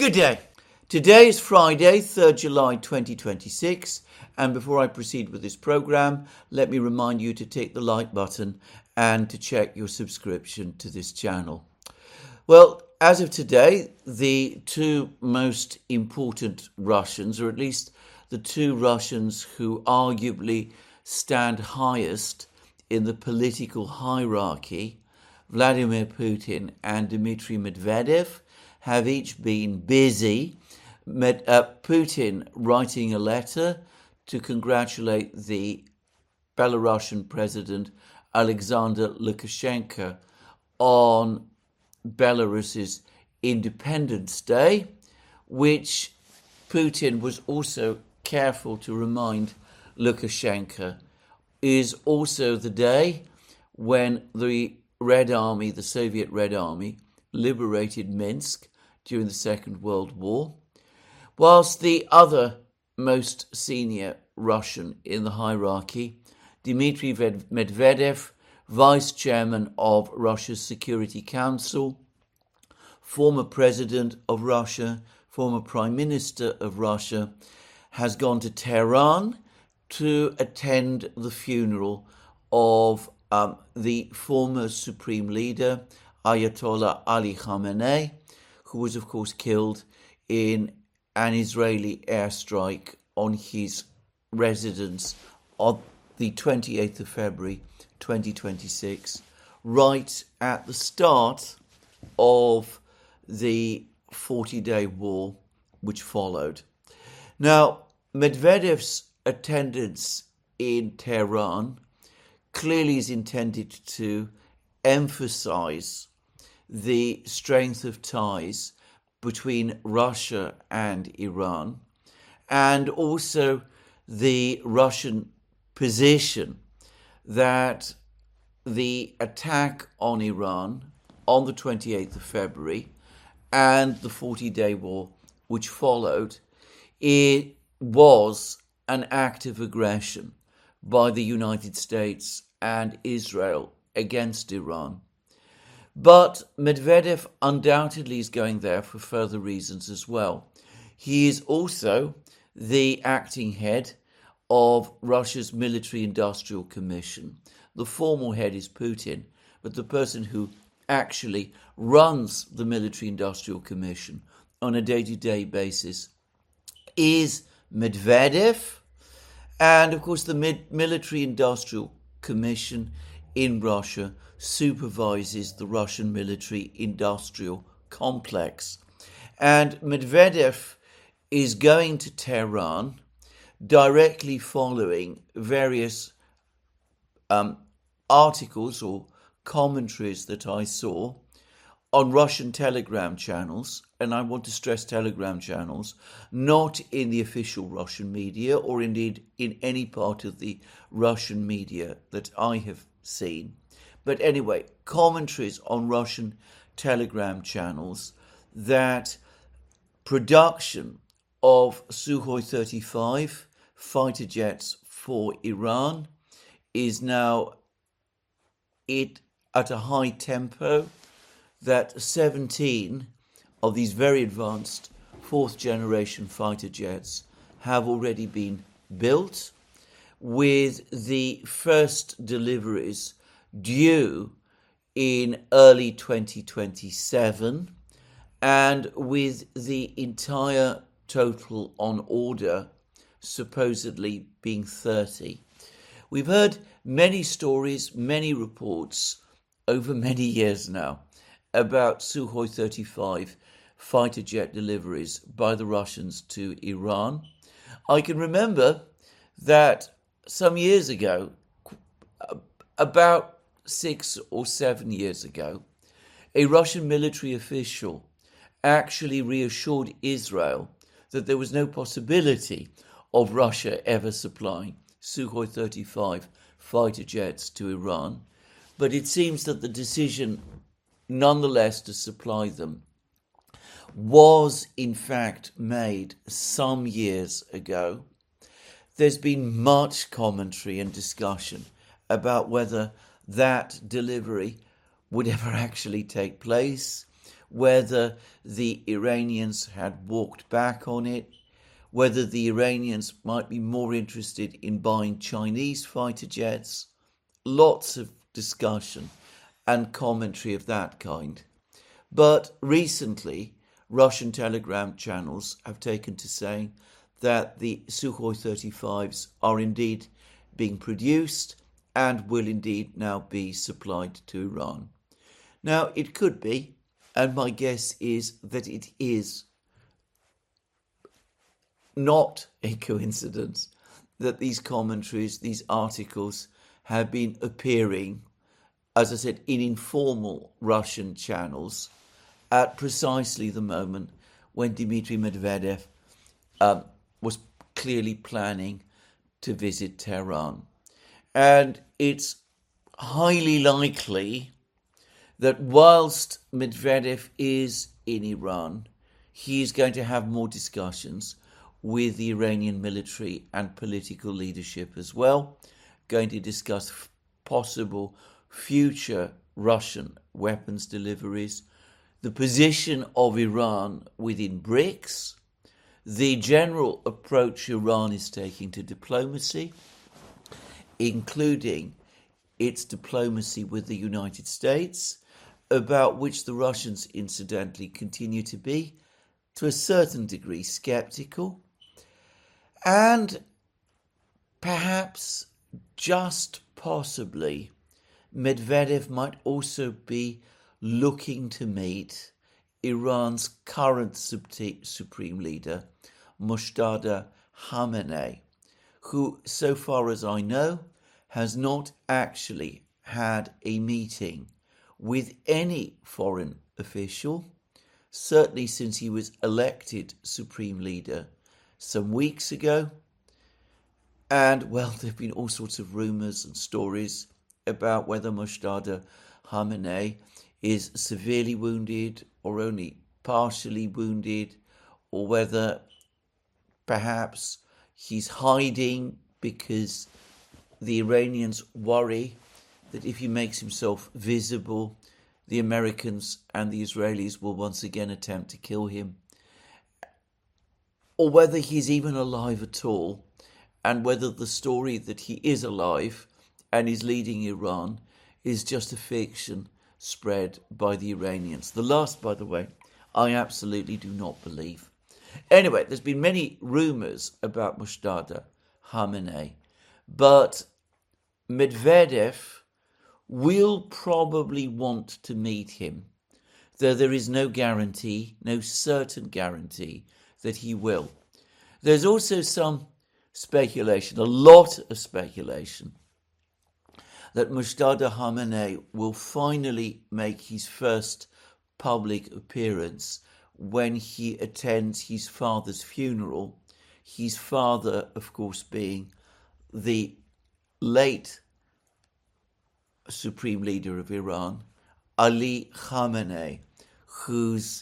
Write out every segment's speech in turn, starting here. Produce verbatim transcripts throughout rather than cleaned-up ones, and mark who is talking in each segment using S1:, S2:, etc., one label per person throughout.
S1: Good day. Today is Friday, third of July twenty twenty-six, and before I proceed with this programme, let me remind you to take the like button and to check your subscription to this channel. Well, as of today, the two most important Russians, or at least the two Russians who arguably stand highest in the political hierarchy, Vladimir Putin and Dmitry Medvedev, have each been busy. Med- uh, Putin writing a letter to congratulate the Belarusian president Alexander Lukashenko on Belarus's Independence Day, which Putin was also careful to remind Lukashenko is also the day when the Red Army, the Soviet Red Army, liberated Minsk during the Second World War, whilst the other most senior Russian in the hierarchy, Dmitry Medvedev, vice chairman of Russia's Security Council, former president of Russia, former prime minister of Russia, has gone to Tehran to attend the funeral of um, the former supreme leader, Ayatollah Ali Khamenei, who was, of course, killed in an Israeli airstrike on his residence on the twenty-eighth of February twenty twenty-six, right at the start of the forty-day war which followed. Now, Medvedev's attendance in Tehran clearly is intended to emphasize the strength of ties between Russia and Iran, and also the Russian position that the attack on Iran on the twenty-eighth of February and the forty-day war which followed, it was an act of aggression by the United States and Israel against Iran. But Medvedev undoubtedly is going there for further reasons as well. He is also the acting head of Russia's Military-Industrial Commission. The formal head is Putin, but the person who actually runs the Military-Industrial Commission on a day-to-day basis is Medvedev. And, of course, the Military-Industrial Commission in Russia supervises the Russian military-industrial complex. And Medvedev is going to Tehran directly following various um, articles or commentaries that I saw on Russian Telegram channels, and I want to stress Telegram channels, not in the official Russian media or indeed in any part of the Russian media that I have seen. But anyway, commentaries on Russian Telegram channels that production of Sukhoi thirty-five fighter jets for Iran is now it at a high tempo, that seventeen of these very advanced fourth generation fighter jets have already been built, with the first deliveries due in early twenty twenty-seven, and with the entire total on order supposedly being thirty. We've heard many stories, many reports over many years now about Sukhoi thirty-five fighter jet deliveries by the Russians to Iran. I can remember that some years ago, about six or seven years ago, a Russian military official actually reassured Israel that there was no possibility of Russia ever supplying Sukhoi thirty-five fighter jets to Iran. But it seems that the decision, nonetheless, to supply them was in fact made some years ago. There's been much commentary and discussion about whether that delivery would ever actually take place, whether the Iranians had walked back on it, whether the Iranians might be more interested in buying Chinese fighter jets. Lots of discussion and commentary of that kind. But recently, Russian telegram channels have taken to saying that the Sukhoi thirty-fives are indeed being produced and will indeed now be supplied to Iran. Now, it could be, and my guess is that it is not a coincidence that these commentaries, these articles, have been appearing, as I said, in informal Russian channels at precisely the moment when Dmitry Medvedev um, was clearly planning to visit Tehran. And it's highly likely that whilst Medvedev is in Iran, he is going to have more discussions with the Iranian military and political leadership as well, going to discuss possible future Russian weapons deliveries, the position of Iran within BRICS, the general approach Iran is taking to diplomacy, including its diplomacy with the United States, about which the Russians incidentally continue to be, to a certain degree, sceptical, and perhaps, just possibly, Medvedev might also be looking to meet Iran's current supreme leader, Moshtaba Khamenei, who, so far as I know, has not actually had a meeting with any foreign official, certainly since he was elected supreme leader some weeks ago. And, well, there have been all sorts of rumours and stories about whether Moshtaba Khamenei is severely wounded or only partially wounded, or whether perhaps he's hiding because the Iranians worry that if he makes himself visible, the Americans and the Israelis will once again attempt to kill him, or whether he's even alive at all, and whether the story that he is alive and is leading Iran is just a fiction spread by the Iranians. The last, by the way, I absolutely do not believe. Anyway, there's been many rumours about Moshtaba Khamenei, but Medvedev will probably want to meet him, though there is no guarantee, no certain guarantee that he will. There's also some speculation, a lot of speculation, that Moshtaba Khamenei will finally make his first public appearance when he attends his father's funeral. His father, of course, being the late supreme leader of Iran, Ali Khamenei, whose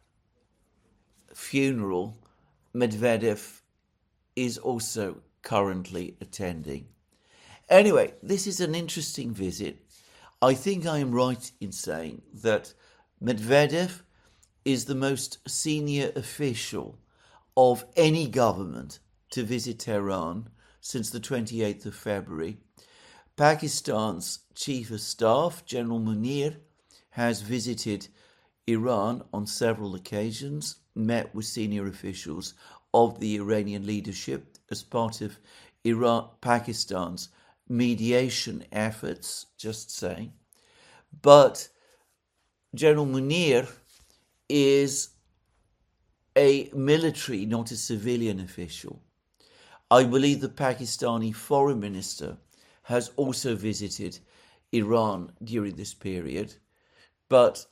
S1: funeral Medvedev is also currently attending. Anyway, this is an interesting visit. I think I am right in saying that Medvedev is the most senior official of any government to visit Tehran since the twenty-eighth of February. Pakistan's Chief of Staff, General Munir, has visited Iran on several occasions, met with senior officials of the Iranian leadership as part of Iran, Pakistan's mediation efforts, just saying. But General Munir is a military, not a civilian official. I believe the Pakistani foreign minister has also visited Iran during this period, but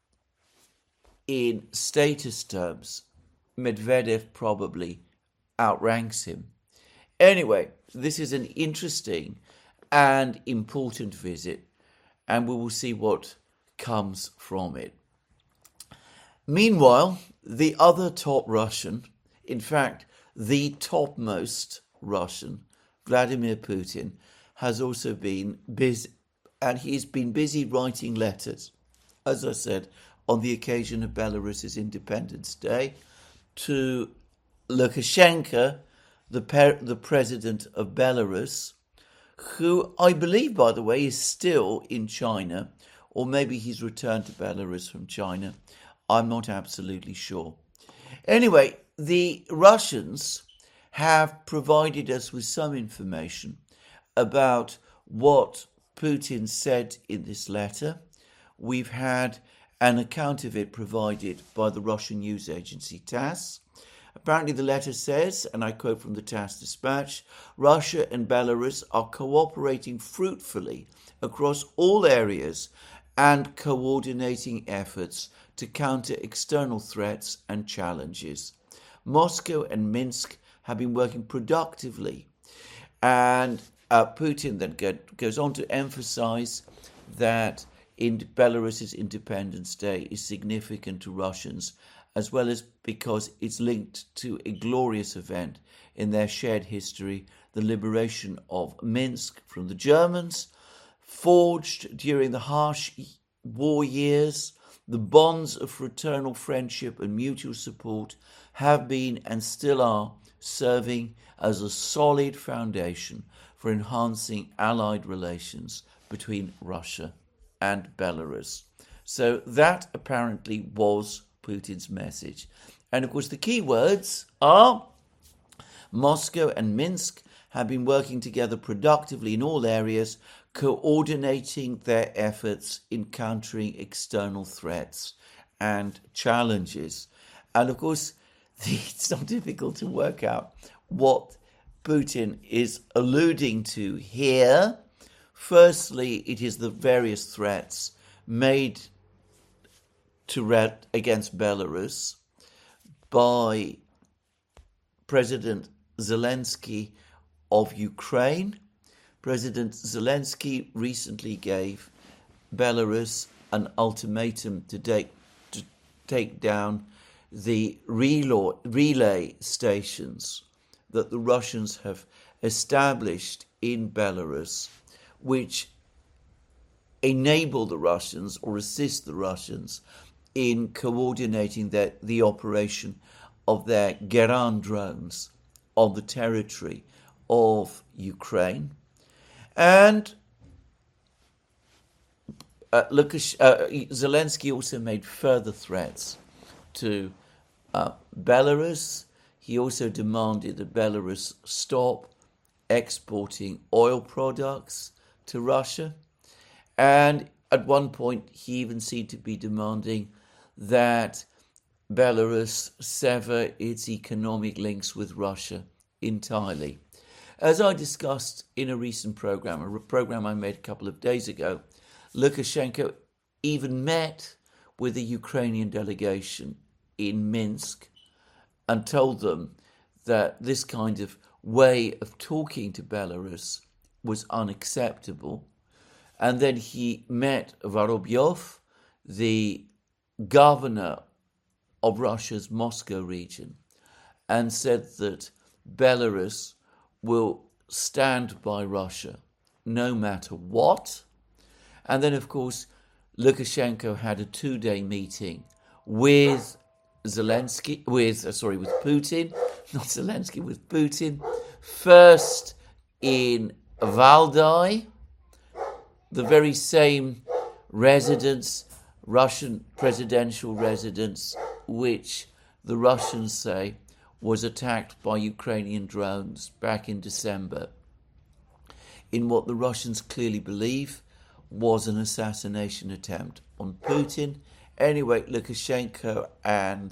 S1: in status terms, Medvedev probably outranks him. Anyway, this is an interesting and important visit, and we will see what comes from it. Meanwhile, the other top Russian, in fact, the topmost Russian, Vladimir Putin, has also been busy, and he's been busy writing letters, as I said, on the occasion of Belarus's Independence Day to Lukashenko, the, per- the president of Belarus, who I believe, by the way, is still in China, or maybe he's returned to Belarus from China. I'm not absolutely sure. Anyway, the Russians have provided us with some information about what Putin said in this letter. We've had an account of it provided by the Russian news agency TASS. Apparently the letter says, and I quote from the TASS dispatch, Russia and Belarus are cooperating fruitfully across all areas and coordinating efforts to counter external threats and challenges. Moscow and Minsk have been working productively, and uh, Putin then get, goes on to emphasize that in Belarus's Independence Day is significant to Russians, as well as because it's linked to a glorious event in their shared history, the liberation of Minsk from the Germans, forged during the harsh war years. The bonds of fraternal friendship and mutual support have been and still are serving as a solid foundation for enhancing allied relations between Russia and Belarus. So that apparently was Putin's message. And of course the key words are Moscow and Minsk have been working together productively in all areas, coordinating their efforts in countering external threats and challenges. And of course, it's not difficult to work out what Putin is alluding to here. Firstly, it is the various threats made to red against Belarus by President Zelensky of Ukraine. President Zelensky recently gave Belarus an ultimatum to take, to take down the relay, relay stations that the Russians have established in Belarus, which enable the Russians or assist the Russians in coordinating their, the operation of their Geran drones on the territory of Ukraine. And uh, Lukash, uh, Zelensky also made further threats to uh, Belarus. He also demanded that Belarus stop exporting oil products to Russia. And at one point, he even seemed to be demanding that Belarus sever its economic links with Russia entirely. As I discussed in a recent program, a program I made a couple of days ago, Lukashenko even met with a Ukrainian delegation in Minsk and told them that this kind of way of talking to Belarus was unacceptable. And then he met Vorobyov, the governor of Russia's Moscow region, and said that Belarus will stand by Russia no matter what. And then, of course, Lukashenko had a two-day meeting with Zelensky, with uh, sorry, with Putin, not Zelensky, with Putin, first in Valdai, the very same residence, Russian presidential residence, which the Russians say was attacked by Ukrainian drones back in December, in what the Russians clearly believe was an assassination attempt on Putin. Anyway, Lukashenko and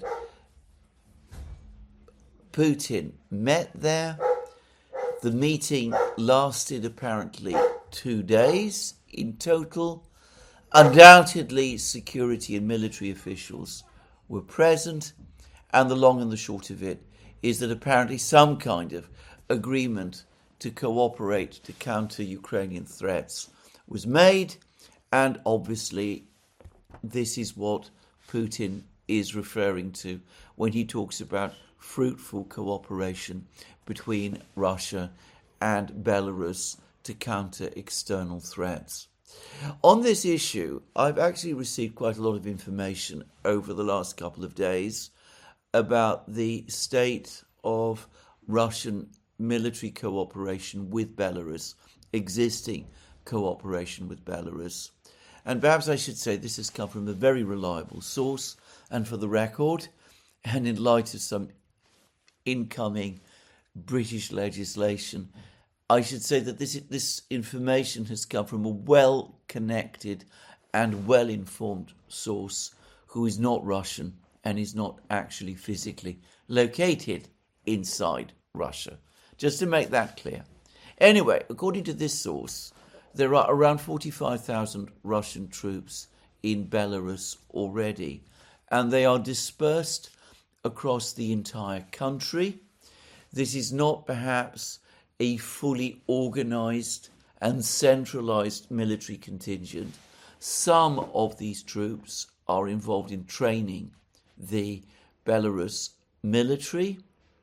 S1: Putin met there. The meeting lasted apparently two days in total. Undoubtedly, security and military officials were present, and the long and the short of it is that apparently some kind of agreement to cooperate to counter Ukrainian threats was made, and obviously this is what Putin is referring to when he talks about fruitful cooperation between Russia and Belarus to counter external threats. On this issue, I've actually received quite a lot of information over the last couple of days about the state of Russian military cooperation with Belarus, existing cooperation with Belarus. And perhaps I should say this has come from a very reliable source, and for the record, and in light of some incoming British legislation, I should say that this this information has come from a well-connected and well-informed source who is not Russian and is not actually physically located inside Russia. Just to make that clear. Anyway, according to this source, there are around forty-five thousand Russian troops in Belarus already, and they are dispersed across the entire country. This is not perhaps a fully organized and centralized military contingent. Some of these troops are involved in training the Belarus military.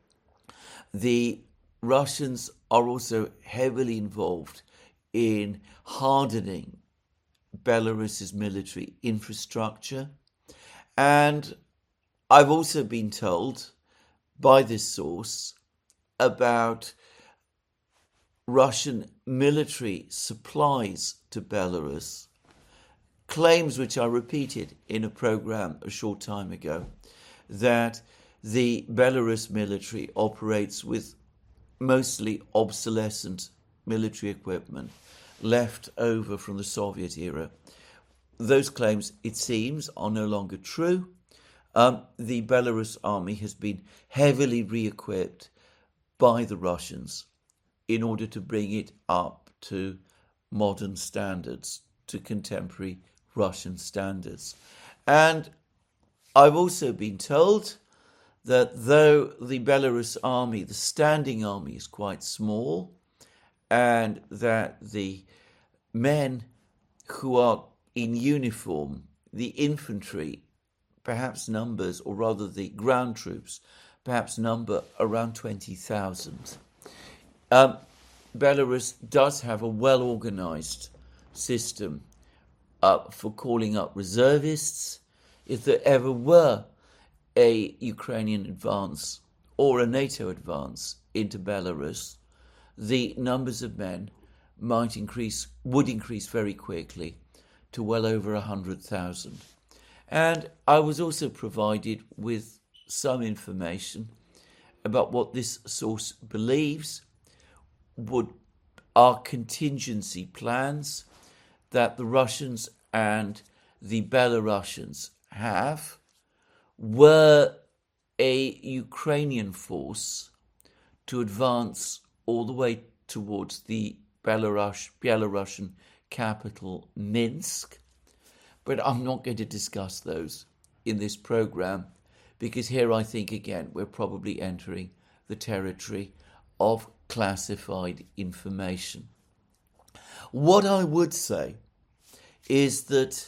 S1: The Russians are also heavily involved in hardening Belarus's military infrastructure. And I've also been told by this source about Russian military supplies to Belarus, claims which I repeated in a program a short time ago, that the Belarus military operates with mostly obsolescent military equipment left over from the Soviet era. Those claims, it seems, are no longer true. Um, the Belarus army has been heavily re-equipped by the Russians in order to bring it up to modern standards, to contemporary Russian standards. And I've also been told that though the Belarus army, the standing army, is quite small, and that the men who are in uniform, the infantry, perhaps numbers, or rather the ground troops, perhaps number around twenty thousand. Um, Belarus does have a well-organized system uh, for calling up reservists. If there ever were a Ukrainian advance or a NATO advance into Belarus, the numbers of men might increase, would increase very quickly to well over one hundred thousand. And I was also provided with some information about what this source believes would are contingency plans that the Russians and the Belarusians have were a Ukrainian force to advance all the way towards the Belarus, Belarusian capital, Minsk. But I'm not going to discuss those in this program, because here I think, again, we're probably entering the territory of classified information. What I would say is that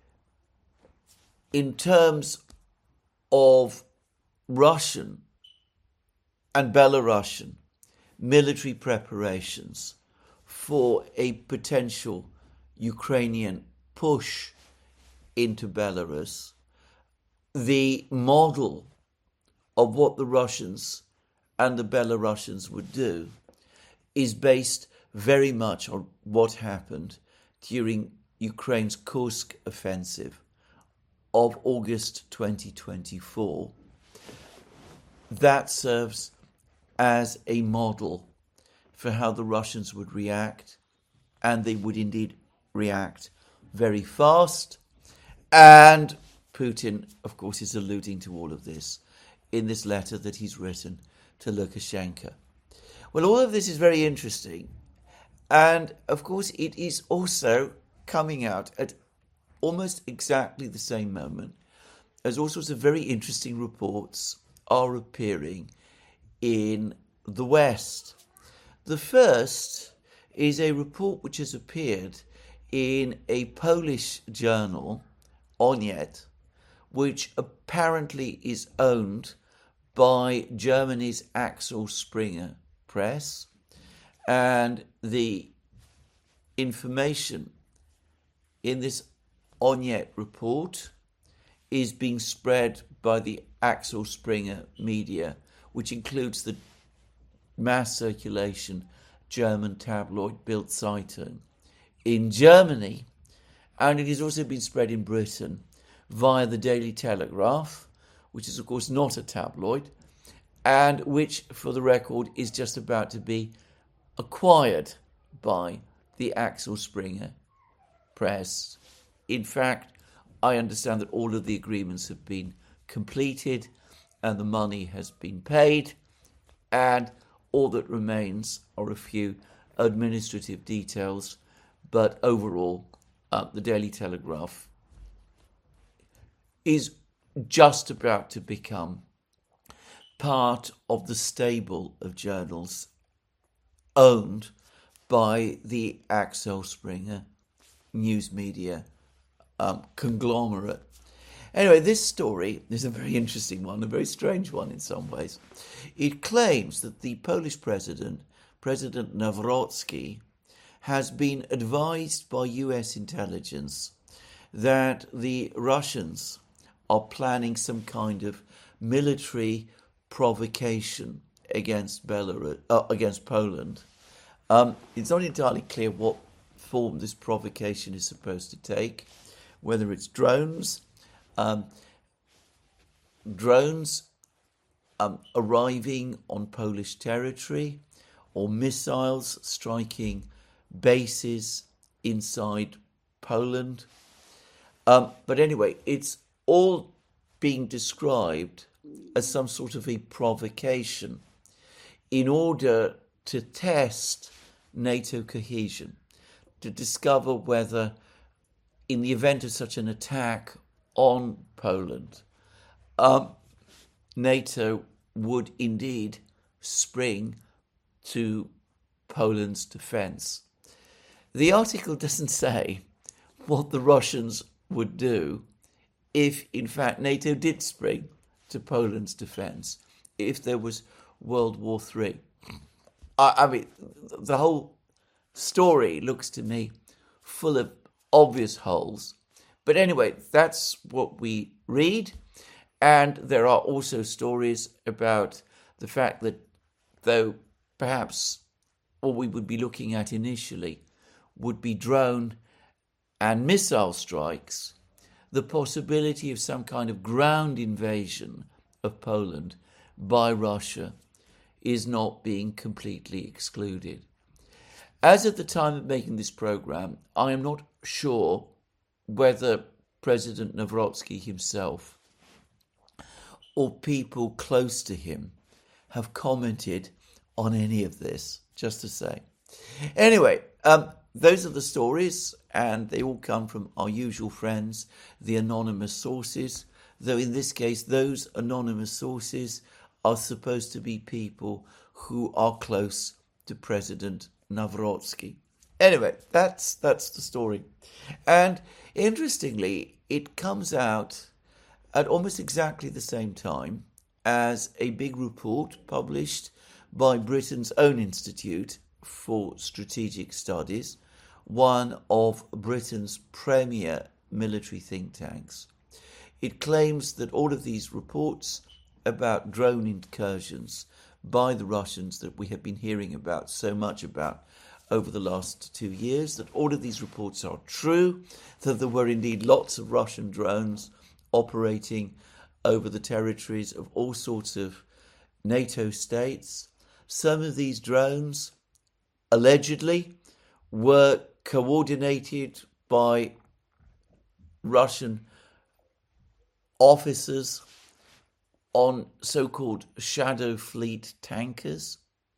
S1: in terms of Russian and Belarusian military preparations for a potential Ukrainian push into Belarus, the model of what the Russians and the Belarusians would do is based very much on what happened during Ukraine's Kursk offensive of August twenty twenty-four. That serves as a model for how the Russians would react, and they would indeed react very fast. And Putin, of course, is alluding to all of this in this letter that he's written to Lukashenko. Well, all of this is very interesting. And, of course, it is also coming out at almost exactly the same moment as all sorts of very interesting reports are appearing in the West. The first is a report which has appeared in a Polish journal, Oniet, which apparently is owned by Germany's Axel Springer Press, and the information in this Onyet report is being spread by the Axel Springer media, which includes the mass circulation German tabloid Bild Zeitung in Germany, and it has also been spread in Britain via the Daily Telegraph, which is of course not a tabloid, and which, for the record, is just about to be acquired by the Axel Springer press. In fact, I understand that all of the agreements have been completed and the money has been paid, and all that remains are a few administrative details, but overall, uh, the Daily Telegraph is just about to become part of the stable of journals owned by the Axel Springer news media um, conglomerate. Anyway, this story is a very interesting one, a very strange one in some ways. It claims that the Polish president, President Nawrocki, has been advised by U S intelligence that the Russians are planning some kind of military provocation against Belarus, uh, against Poland. Um, it's not entirely clear what form this provocation is supposed to take, whether it's drones, um, drones um, arriving on Polish territory, or missiles striking bases inside Poland. Um, but anyway, it's all being described as some sort of a provocation in order to test NATO cohesion, to discover whether, in the event of such an attack on Poland, um, NATO would indeed spring to Poland's defence. The article doesn't say what the Russians would do if, in fact, NATO did spring to Poland's defence, if there was World War Three. I, I mean, the whole story looks to me full of obvious holes. But anyway, that's what we read. And there are also stories about the fact that, though perhaps what we would be looking at initially would be drone and missile strikes, the possibility of some kind of ground invasion of Poland by Russia is not being completely excluded. As at the time of making this program, I am not sure whether President Nawrocki himself or people close to him have commented on any of this, just to say. Anyway, um, those are the stories, and they all come from our usual friends, the anonymous sources, though in this case, those anonymous sources are supposed to be people who are close to President Nawrocki. Anyway, that's that's the story. And interestingly, it comes out at almost exactly the same time as a big report published by Britain's own Institute for Strategic Studies, one of Britain's premier military think tanks. It claims that all of these reports about drone incursions by the Russians that we have been hearing about so much about over the last two years, that all of these reports are true, that there were indeed lots of Russian drones operating over the territories of all sorts of NATO states. Some of these drones allegedly were coordinated by Russian officers on so-called shadow fleet tankers.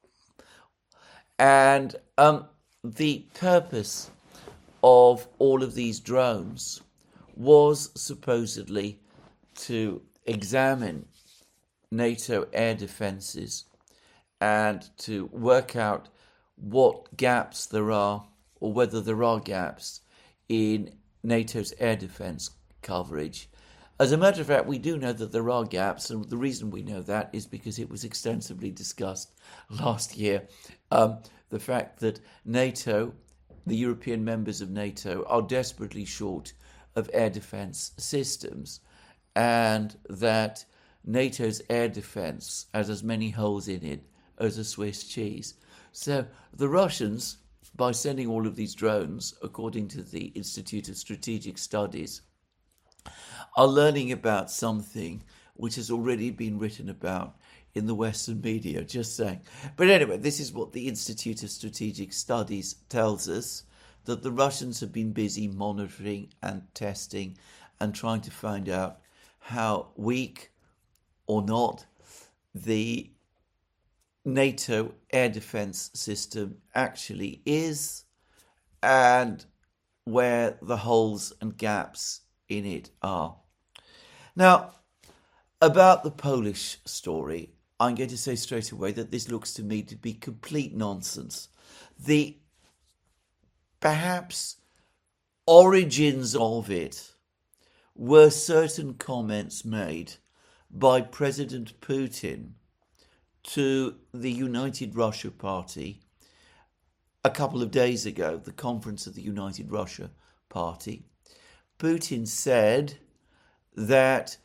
S1: And um, the purpose of all of these drones was supposedly to examine NATO air defences and to work out what gaps there are, or whether there are gaps in NATO's air defence coverage. As a matter of fact, we do know that there are gaps, and the reason we know that is because it was extensively discussed last year. Um, the fact that NATO the European members of NATO are desperately short of air defense systems, and that NATO's air defense has as many holes in it as a Swiss cheese. So the Russians, by sending all of these drones, according to the Institute of Strategic Studies, are learning about something which has already been written about in the Western media, just saying. But anyway, this is what the Institute of Strategic Studies tells us, that the Russians have been busy monitoring and testing and trying to find out how weak or not the NATO air defense system actually is, and where the holes and gaps in it are. Now, about the Polish story, I'm going to say straight away that this looks to me to be complete nonsense. The perhaps origins of it were certain comments made by President Putin to the United Russia Party a couple of days ago, the conference of the United Russia Party. Putin said that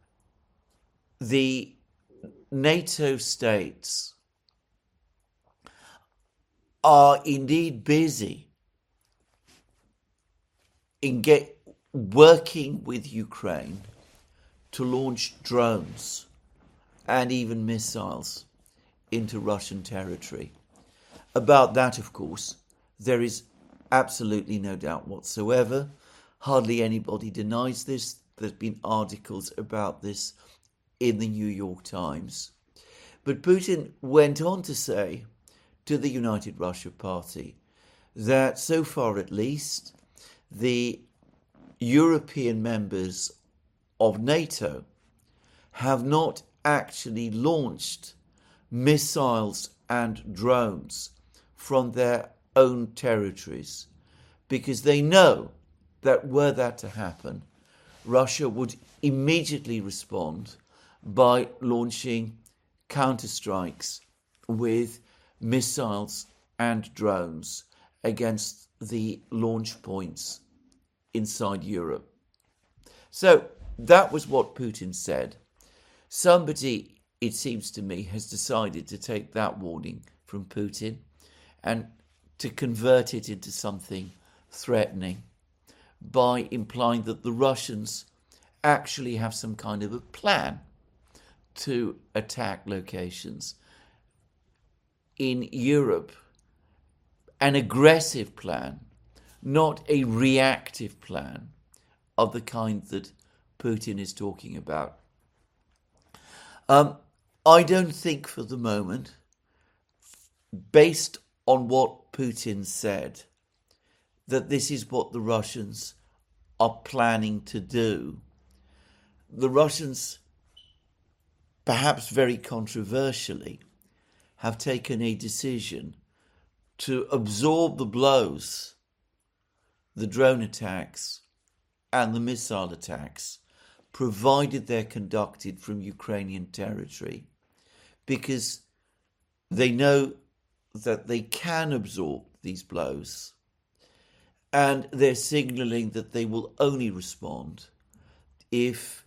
S1: the NATO states are indeed busy in get, working with Ukraine to launch drones and even missiles into Russian territory. About that, of course, there is absolutely no doubt whatsoever. Hardly anybody denies this. There's been articles about this in the New York Times. But Putin went on to say to the United Russia Party that so far at least the European members of NATO have not actually launched missiles and drones from their own territories, because they know that were that to happen, Russia would immediately respond by launching counterstrikes with missiles and drones against the launch points inside Europe. So that was what Putin said. Somebody, it seems to me, has decided to take that warning from Putin and to convert it into something threatening by implying that the Russians actually have some kind of a plan to attack locations in Europe, an aggressive plan, not a reactive plan of the kind that Putin is talking about. Um, I don't think for the moment, based on what Putin said, that this is what the Russians are planning to do. The Russians, perhaps very controversially, have taken a decision to absorb the blows, the drone attacks and the missile attacks, provided they're conducted from Ukrainian territory, because they know that they can absorb these blows, and they're signalling that they will only respond if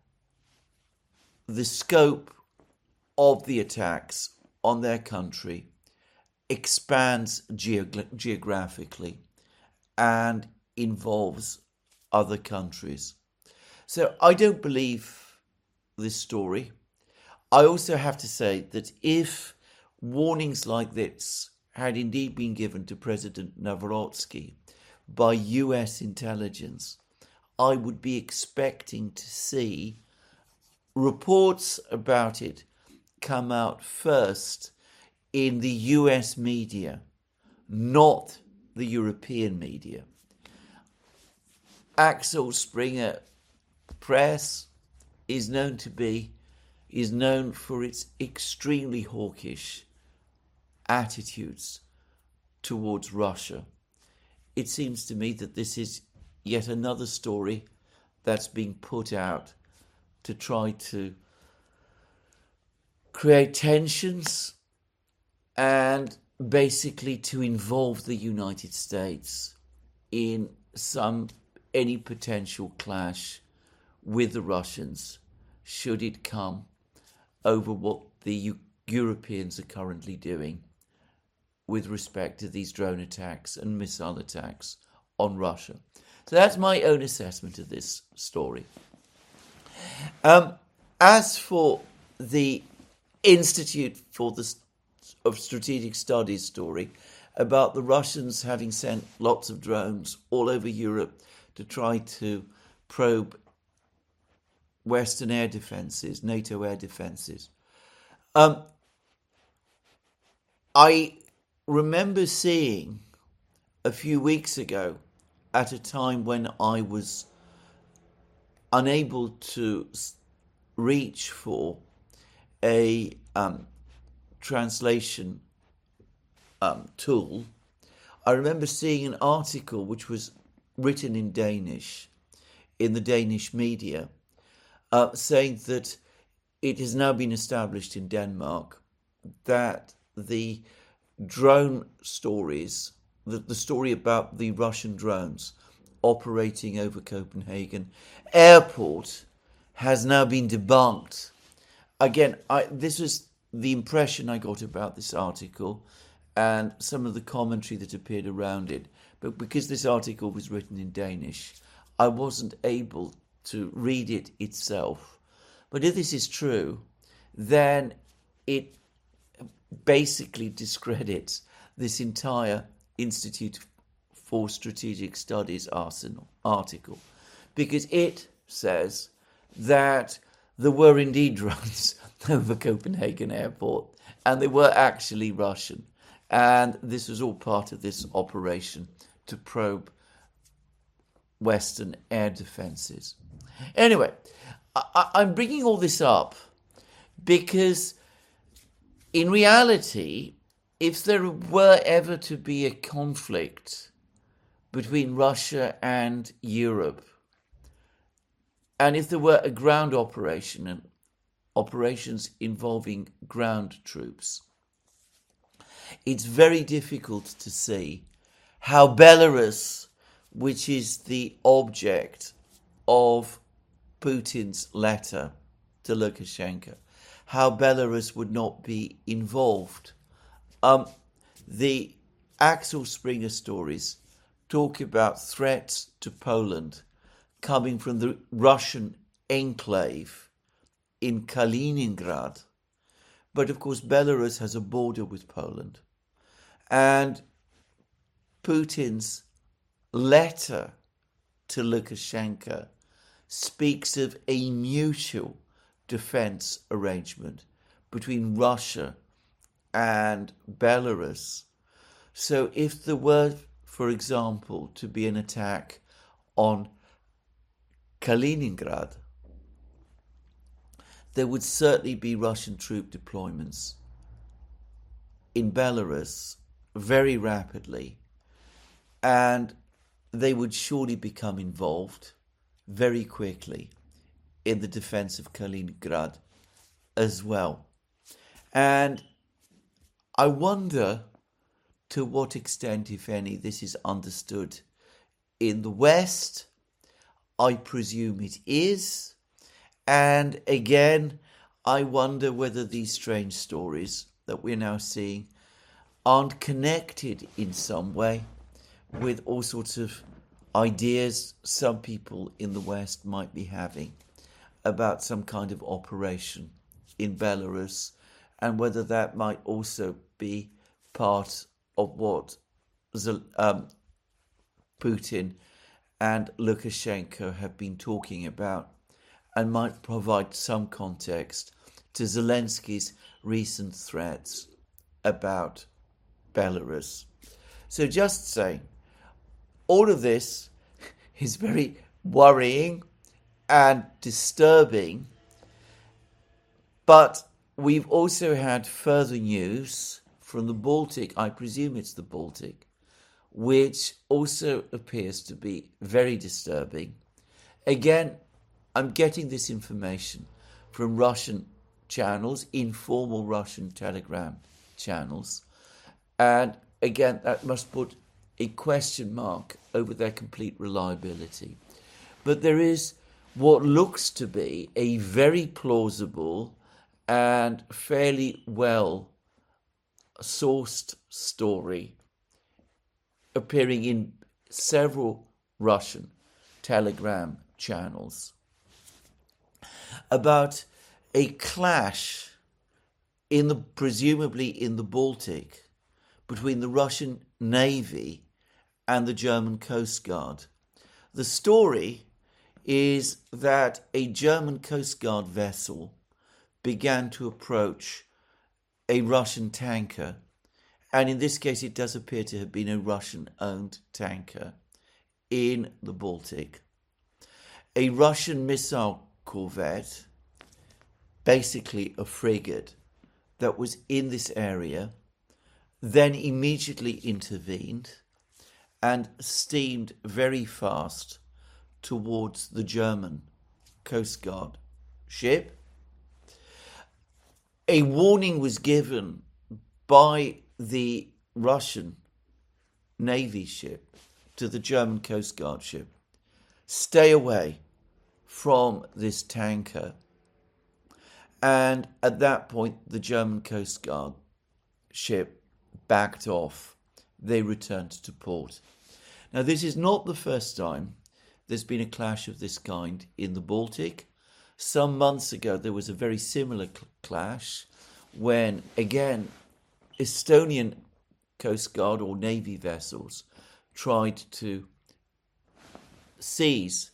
S1: the scope of the attacks on their country expands geog- geographically and involves other countries. So I don't believe this story. I also have to say that if warnings like this had indeed been given to President Novorotsky by U S intelligence, I would be expecting to see reports about it come out first in the U S media, not the European media. Axel Springer Press is known to be, is known for its extremely hawkish attitudes towards Russia. It seems to me that this is yet another story that's being put out to try to create tensions and basically to involve the United States in some any potential clash with the Russians, should it come over what the U- Europeans are currently doing with respect to these drone attacks and missile attacks on Russia. So that's my own assessment of this story. Um, as for the Institute for the of Strategic Studies story about the Russians having sent lots of drones all over Europe to try to probe Western air defences, NATO air defences. Um, I remember seeing a few weeks ago, at a time when I was unable to reach for a um, translation um, tool, I remember seeing an article which was written in Danish, in the Danish media, uh, saying that it has now been established in Denmark that the drone stories, the, the story about the Russian drones operating over Copenhagen airport has now been debunked. Again, I, this was the impression I got about this article and some of the commentary that appeared around it. But because this article was written in Danish, I wasn't able to read it itself. But if this is true, then it basically discredits this entire Institute for Strategic Studies arsenal article, because it says that there were indeed drones over Copenhagen airport, and they were actually Russian, and this was all part of this operation to probe Western air defences. Anyway, I, I'm bringing all this up because in reality, if there were ever to be a conflict between Russia and Europe, and if there were a ground operation and operations involving ground troops, it's very difficult to see how Belarus, which is the object of Putin's letter to Lukashenko, how Belarus would not be involved. Um, the Axel Springer stories talk about threats to Poland coming from the Russian enclave in Kaliningrad. But of course, Belarus has a border with Poland. And Putin's letter to Lukashenko speaks of a mutual defense arrangement between Russia and Belarus. So if there were, for example, to be an attack on Kaliningrad, there would certainly be Russian troop deployments in Belarus very rapidly, and they would surely become involved very quickly in the defense of Kaliningrad as well. And I wonder to what extent, if any, this is understood in the West. I presume it is. And again, I wonder whether these strange stories that we're now seeing aren't connected in some way with all sorts of ideas some people in the West might be having about some kind of operation in Belarus, and whether that might also be part of what um, Putin and Lukashenko have been talking about, and might provide some context to Zelensky's recent threats about Belarus. So just saying, all of this is very worrying and disturbing, but we've also had further news from the Baltic, I presume it's the Baltic, which also appears to be very disturbing. Again, I'm getting this information from Russian channels, informal Russian Telegram channels, And again, that must put a question mark over their complete reliability. But there is what looks to be a very plausible and fairly well sourced story appearing in several Russian telegram channels about a clash in the presumably in the Baltic between the Russian Navy and the German Coast Guard. The story is that a German Coast Guard vessel began to approach a Russian tanker, and in this case it does appear to have been a Russian-owned tanker in the Baltic. A Russian missile corvette, basically a frigate that was in this area, then immediately intervened and steamed very fast towards the German Coast Guard ship. A warning was given by the Russian Navy ship to the German Coast Guard ship: stay away from this tanker. And at that point, the German Coast Guard ship backed off. They returned to port. Now, this is not the first time there's been a clash of this kind in the Baltic. Some months ago, there was a very similar cl- clash when, again, Estonian Coast Guard or Navy vessels tried to seize,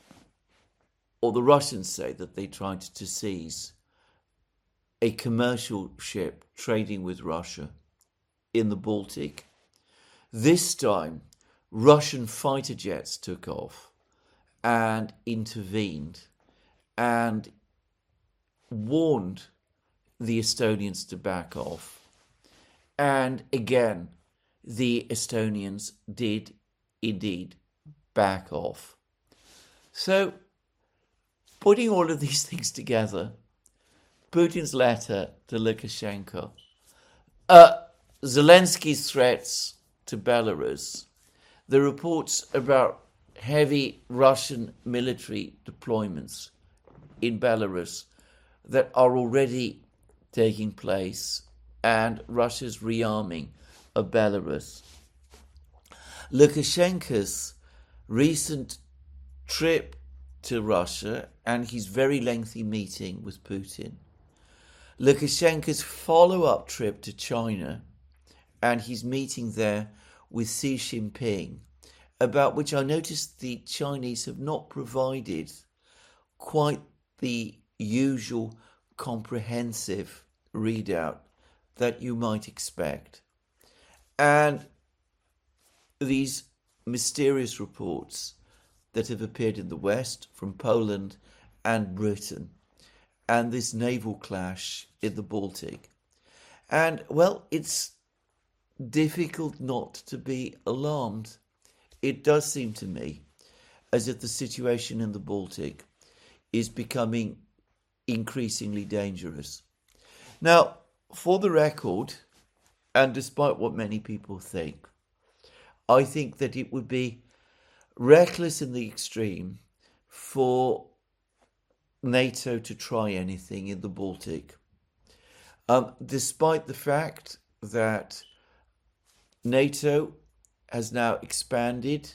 S1: or the Russians say that they tried to seize, a commercial ship trading with Russia in the Baltic. This time, Russian fighter jets took off and intervened and warned the Estonians to back off. And again, the Estonians did indeed back off. So, putting all of these things together, Putin's letter to Lukashenko, uh, Zelensky's threats to Belarus, the reports about heavy Russian military deployments in Belarus that are already taking place, and Russia's rearming of Belarus. Lukashenko's recent trip to Russia and his very lengthy meeting with Putin. Lukashenko's follow-up trip to China and his meeting there with Xi Jinping, about which I noticed the Chinese have not provided quite the usual comprehensive readout that you might expect. And these mysterious reports that have appeared in the West from Poland and Britain, and this naval clash in the Baltic. And, well, it's difficult not to be alarmed. It does seem to me as if the situation in the Baltic is becoming increasingly dangerous. Now, for the record, and despite what many people think, I think that it would be reckless in the extreme for NATO to try anything in the Baltic, um, despite the fact that NATO has now expanded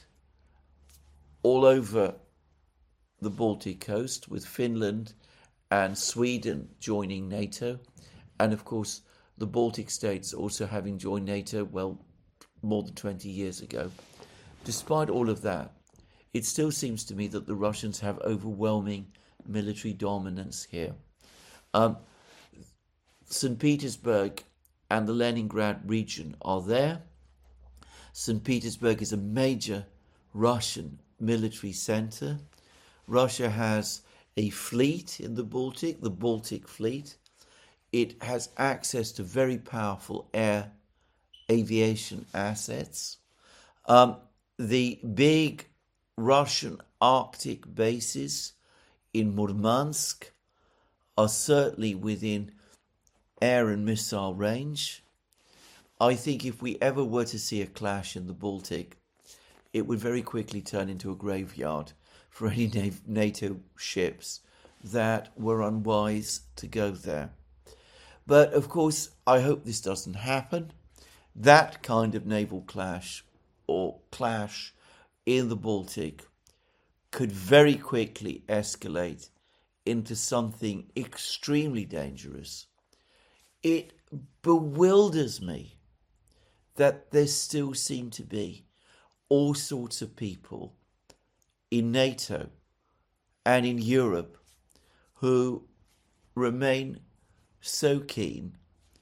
S1: all over the Baltic coast, with Finland and Sweden joining NATO, and of course the Baltic states also having joined NATO, well, more than twenty years ago. Despite all of that, it still seems to me that the Russians have overwhelming military dominance here. Um, Saint Petersburg and the Leningrad region are there. Saint Petersburg is a major Russian military center. Russia has a fleet in the Baltic, the Baltic Fleet. It has access to very powerful air aviation assets. Um, the big Russian Arctic bases in Murmansk are certainly within air and missile range. I think if we ever were to see a clash in the Baltic, it would very quickly turn into a graveyard for any NATO ships that were unwise to go there. But of course, I hope this doesn't happen. That kind of naval clash or clash in the Baltic could very quickly escalate into something extremely dangerous. It bewilders me that there still seem to be all sorts of people in NATO and in Europe who remain so keen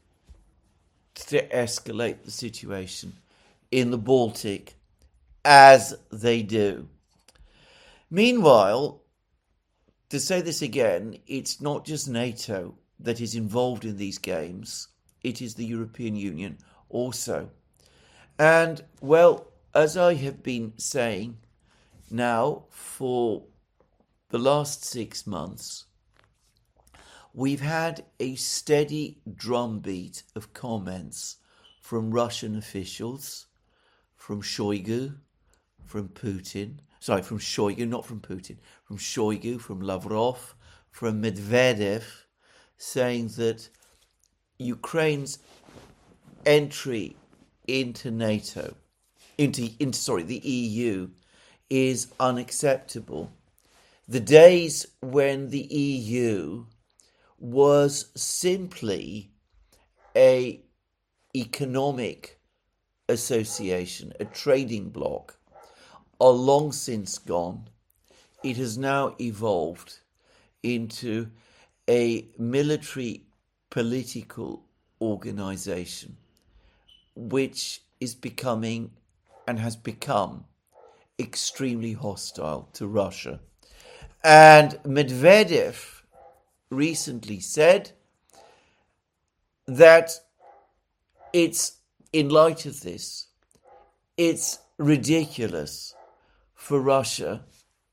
S1: to escalate the situation in the Baltic as they do. Meanwhile, to say this again, it's not just NATO that is involved in these games, it is the European Union also. And, well, as I have been saying now for the last six months, we've had a steady drumbeat of comments from Russian officials, from Shoigu, from Putin, sorry, from Shoigu, not from Putin, from Shoigu, from Lavrov, from Medvedev, saying that Ukraine's entry into NATO, into, into sorry, the E U, is unacceptable. The days when the E U was simply a economic association, a trading bloc, are long since gone. It has now evolved into a military political organization which is becoming and has become extremely hostile to Russia. And Medvedev recently said that it's, in light of this, it's ridiculous for Russia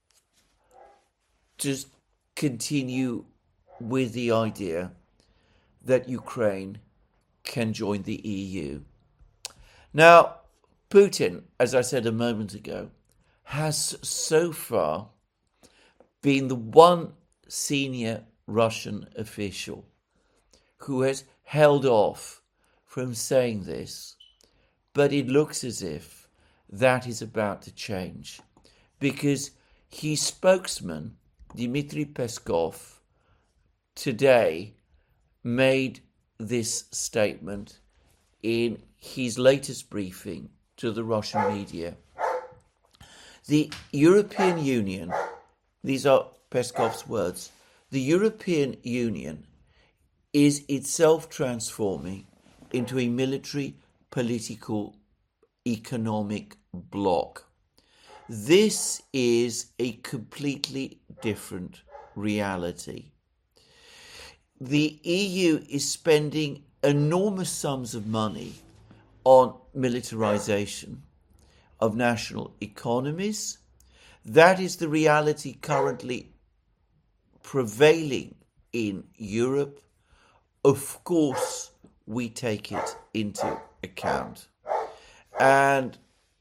S1: to continue with the idea that Ukraine can join the E U. Now, Putin, as I said a moment ago, has so far been the one senior Russian official who has held off from saying this, but it looks as if that is about to change, because his spokesman, Dmitry Peskov, today made this statement in his latest briefing to the Russian media. The European Union, these are Peskov's words, the European Union is itself transforming into a military, political, economic bloc. This is a completely different reality. The E U is spending enormous sums of money on militarization of national economies. That is the reality currently prevailing in Europe. Of course, we take it into account. And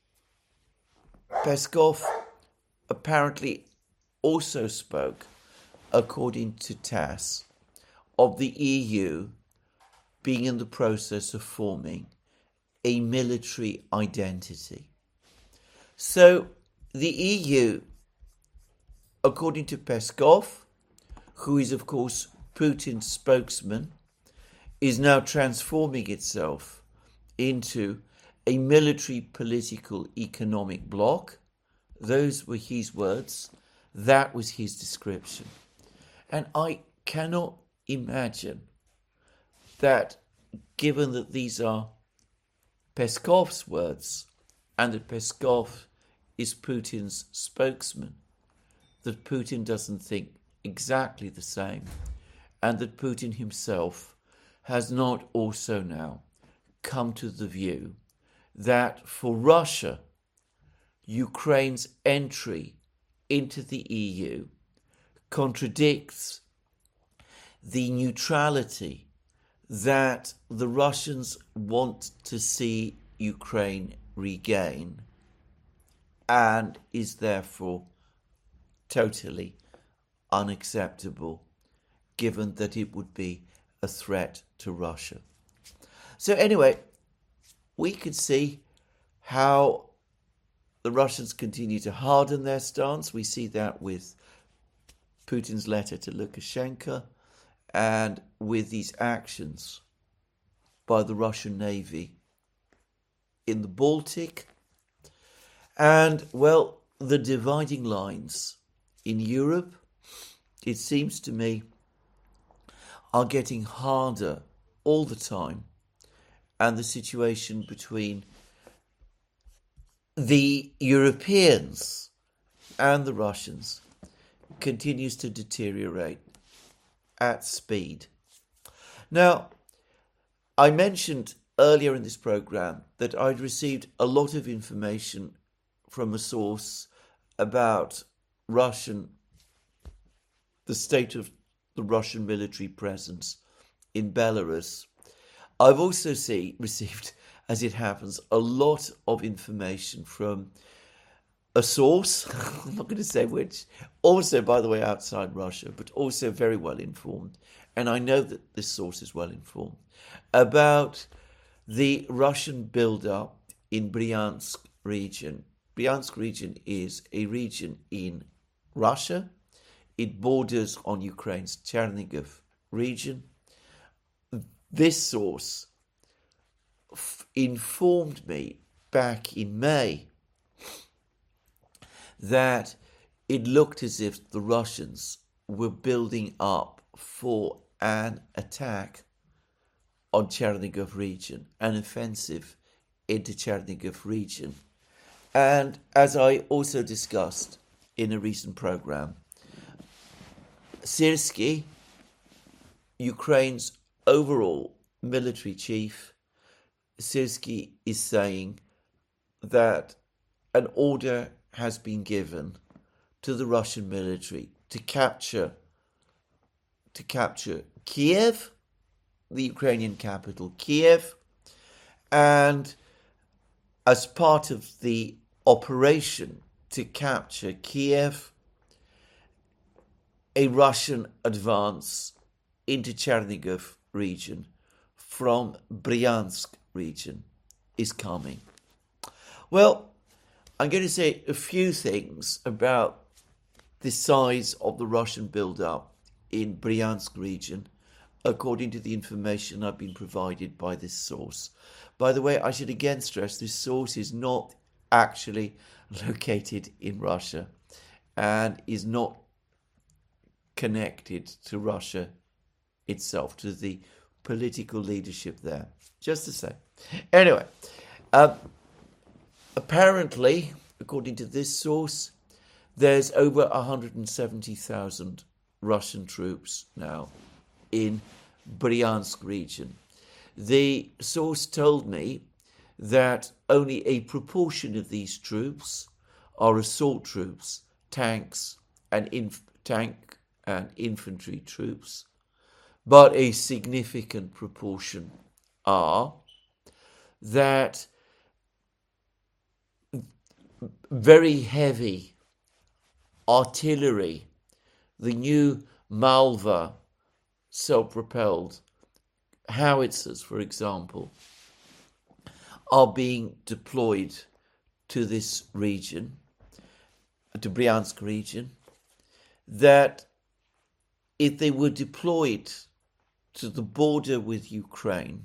S1: Peskov apparently also spoke, according to TASS, of the E U being in the process of forming a military identity. So the E U, according to Peskov, who is of course Putin's spokesman, is now transforming itself into a military, political, economic bloc. Those were his words. That was his description. And I cannot imagine that, given that these are Peskov's words and that Peskov is Putin's spokesman, that Putin doesn't think exactly the same, and that Putin himself has not also now come to the view that for Russia, Ukraine's entry into the E U contradicts the neutrality that the Russians want to see Ukraine regain and is therefore totally unacceptable, given that it would be a threat to Russia. So anyway, we could see how the Russians continue to harden their stance. We see that with Putin's letter to Lukashenko and with these actions by the Russian Navy in the Baltic. And, well, the dividing lines in Europe, it seems to me, are getting harder all the time. And the situation between the Europeans and the Russians continues to deteriorate at speed. Now, I mentioned earlier in this program that I'd received a lot of information from a source about Russian, the state of the Russian military presence in Belarus. I've also see, received, as it happens, a lot of information from a source, I'm not going to say which, also, by the way, outside Russia, but also very well informed, and I know that this source is well informed, about the Russian build-up in Bryansk region. Bryansk region is a region in Russia. It borders on Ukraine's Chernigov region. This source f- informed me back in May that it looked as if the Russians were building up for an attack on Chernigov region, an offensive into Chernigov region. And as I also discussed in a recent program, Syrskyi, Ukraine's overall military chief, Syrskyi is saying that an order has been given to the Russian military to capture to capture Kiev, the Ukrainian capital, Kiev, and as part of the operation to capture Kiev, a Russian advance into Chernigov region from Bryansk region is coming. Well, I'm going to say a few things about the size of the Russian build-up in Bryansk region, according to the information I've been provided by this source. By the way, I should again stress this source is not actually located in Russia and is not connected to Russia itself, to the political leadership there. Just to say. Anyway, uh, apparently, according to this source, there's over one hundred seventy thousand Russian troops now in Bryansk region. The source told me that only a proportion of these troops are assault troops, tanks and inf- tank and infantry troops, but a significant proportion are that very heavy artillery, the new Malva self-propelled howitzers, for example, are being deployed to this region, to Bryansk region, that if they were deployed to the border with Ukraine,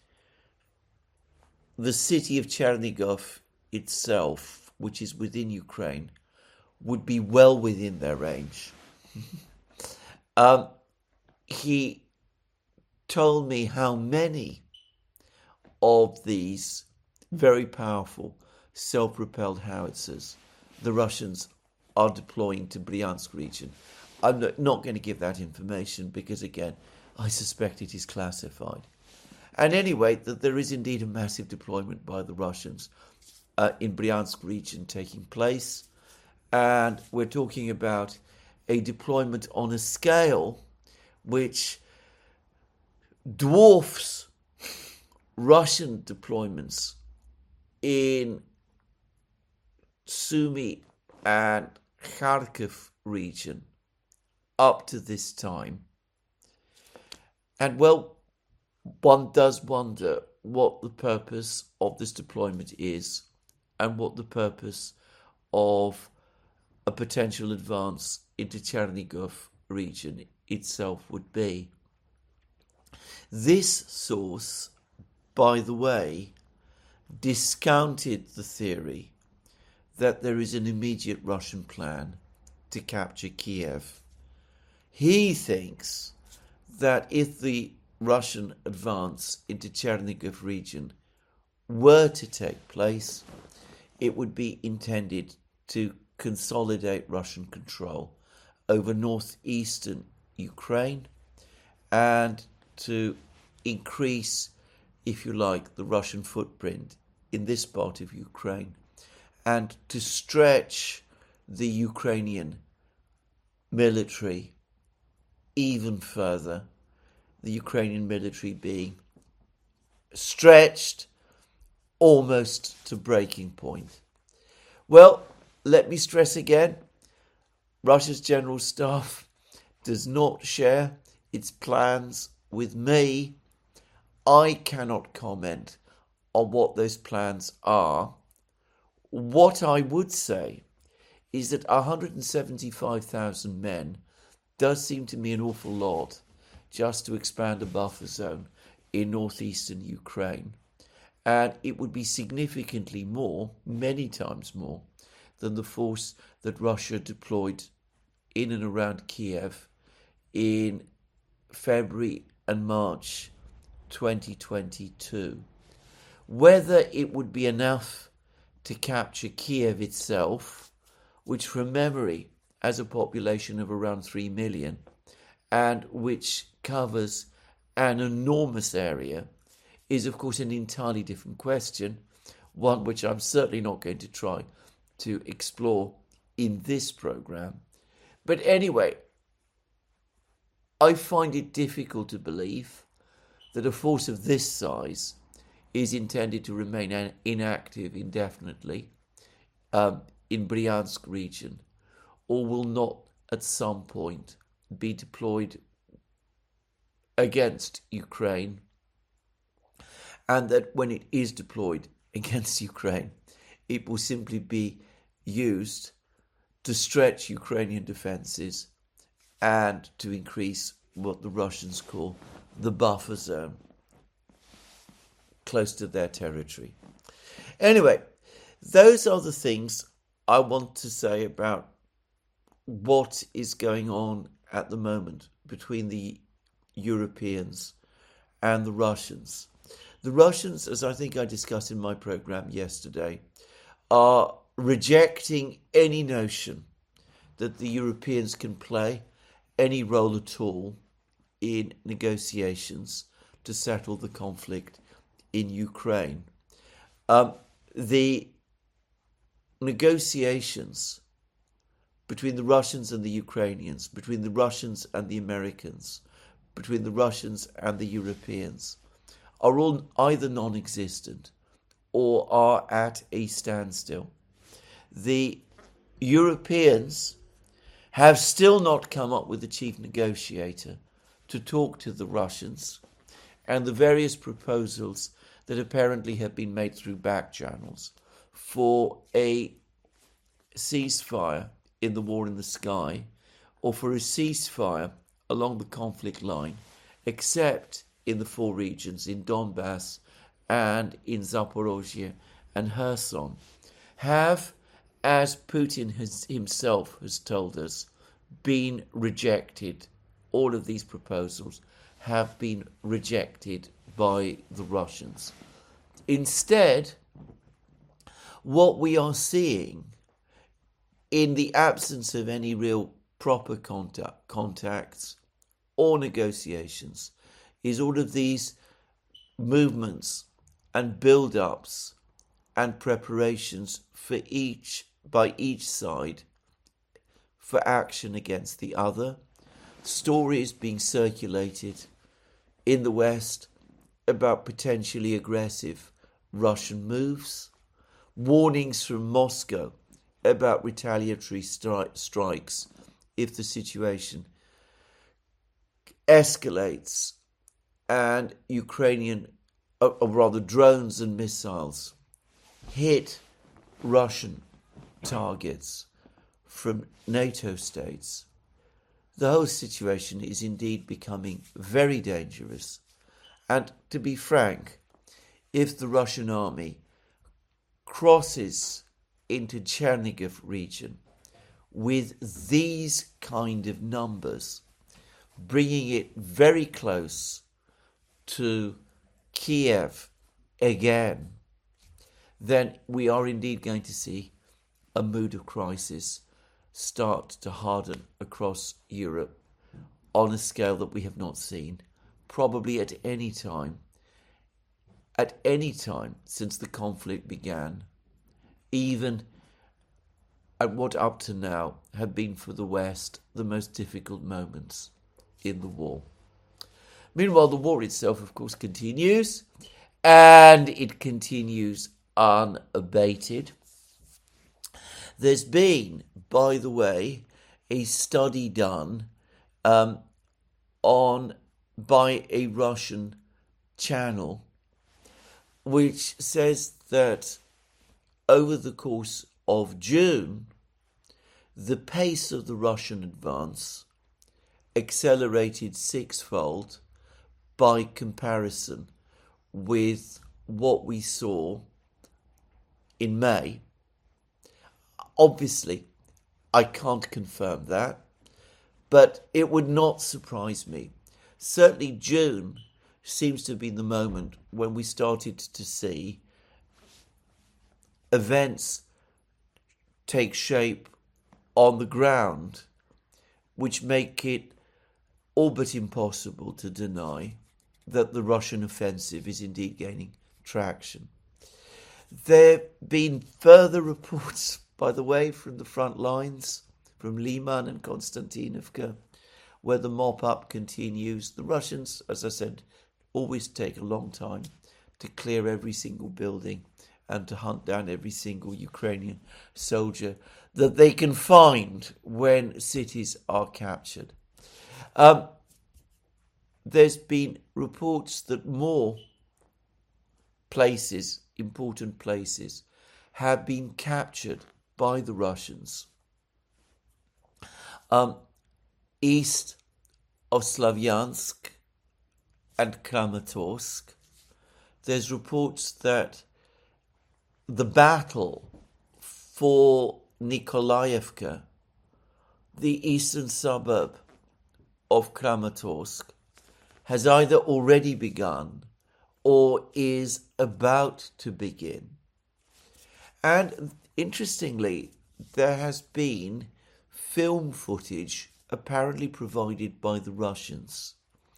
S1: the city of Chernigov itself, which is within Ukraine, would be well within their range. um, he told me how many of these very powerful self-propelled howitzers the Russians are deploying to Bryansk region. I'm not going to give that information because, again, I suspect it is classified. And anyway, that there is indeed a massive deployment by the Russians uh, in Bryansk region taking place. And we're talking about a deployment on a scale which dwarfs Russian deployments in Sumy and Kharkiv region up to this time. And well, one does wonder what the purpose of this deployment is and what the purpose of a potential advance into Chernigov region itself would be. This source, by the way, discounted the theory that there is an immediate Russian plan to capture Kiev. He thinks that if the Russian advance into Chernigov region were to take place, it would be intended to consolidate Russian control over northeastern Ukraine and to increase, if you like, the Russian footprint in this part of Ukraine and to stretch the Ukrainian military even further, the Ukrainian military being stretched almost to breaking point. Well, let me stress again, Russia's General Staff does not share its plans with me. I cannot comment on what those plans are. What I would say is that one hundred seventy-five thousand men does seem to me an awful lot just to expand a buffer zone in northeastern Ukraine. And it would be significantly more, many times more, than the force that Russia deployed in and around Kiev in February and March twenty twenty-two. Whether it would be enough to capture Kiev itself, which from memory has a population of around three million and which covers an enormous area, is of course an entirely different question, one which I'm certainly not going to try to explore in this program. But anyway, I find it difficult to believe that a force of this size is intended to remain inactive indefinitely um, in Bryansk region, or will not at some point be deployed against Ukraine, and that when it is deployed against Ukraine, it will simply be used to stretch Ukrainian defences and to increase what the Russians call the buffer zone close to their territory. Anyway, those are the things I want to say about what is going on at the moment between the Europeans and the Russians. The Russians, as I think I discussed in my program yesterday, are rejecting any notion that the Europeans can play any role at all in negotiations to settle the conflict in Ukraine. Um, the negotiations between the Russians and the Ukrainians, between the Russians and the Americans, between the Russians and the Europeans, are all either non-existent or are at a standstill. The Europeans have still not come up with a chief negotiator to talk to the Russians, and the various proposals that apparently have been made through back channels for a ceasefire in the war in the sky, or for a ceasefire along the conflict line, except in the four regions, in Donbass and in Zaporozhye and Kherson, have, as Putin has, himself has told us, been rejected. All of these proposals have been rejected by the Russians. Instead, what we are seeing, in the absence of any real proper contact, contacts or negotiations, is all of these movements and build-ups and preparations for each, by each side, for action against the other. Stories being circulated in the West about potentially aggressive Russian moves, warnings from Moscow about retaliatory stri- strikes if the situation escalates and Ukrainian, or rather drones and missiles, hit Russian targets from NATO states. The whole situation is indeed becoming very dangerous. And to be frank, if the Russian army crosses into Chernihiv region with these kind of numbers, bringing it very close to Kiev again, then we are indeed going to see a mood of crisis start to harden across Europe on a scale that we have not seen, probably at any time, at any time since the conflict began, even at what up to now have been for the West the most difficult moments in the war. Meanwhile, the war itself, of course, continues, and it continues unabated. There's been, by the way, a study done um, on by a Russian channel, which says that over the course of June, the pace of the Russian advance accelerated sixfold by comparison with what we saw in May. Obviously, I can't confirm that, but it would not surprise me. Certainly June seems to have been the moment when we started to see events take shape on the ground, which make it all but impossible to deny that the Russian offensive is indeed gaining traction. There have been further reports, by the way, from the front lines, from Liman and Konstantinovka, where the mop-up continues. The Russians, as I said, always take a long time to clear every single building and to hunt down every single Ukrainian soldier that they can find when cities are captured. Um, there's been reports that more places, important places, have been captured by the Russians um, east of Slavyansk and Kramatorsk. There's reports that the battle for Nikolaevka, the eastern suburb of Kramatorsk, has either already begun or is about to begin. And interestingly, there has been film footage apparently provided by the Russians.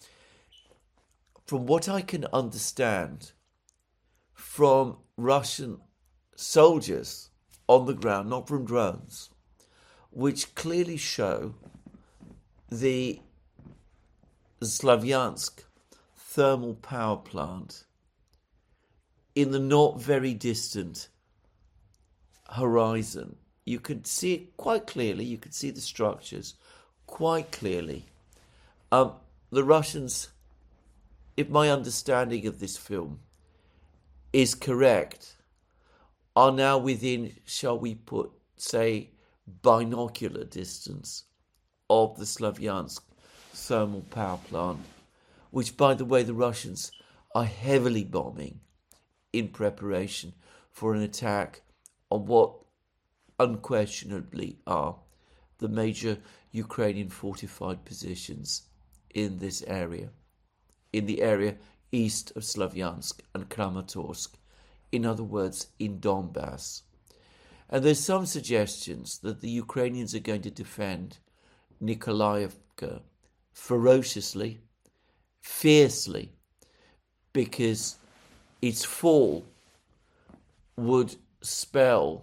S1: From what I can understand, from Russian soldiers on the ground, not from drones, which clearly show the Slavyansk thermal power plant in the not very distant horizon. You could see it quite clearly. You could see the structures quite clearly. Um, the Russians, if my understanding of this film is correct, are now within, shall we put, say, binocular distance of the Slavyansk thermal power plant, which, by the way, the Russians are heavily bombing in preparation for an attack on what unquestionably are the major Ukrainian fortified positions in this area, in the area east of Slavyansk and Kramatorsk, in other words, in Donbass. And there's some suggestions that the Ukrainians are going to defend Nikolaevka ferociously, fiercely, because its fall would spell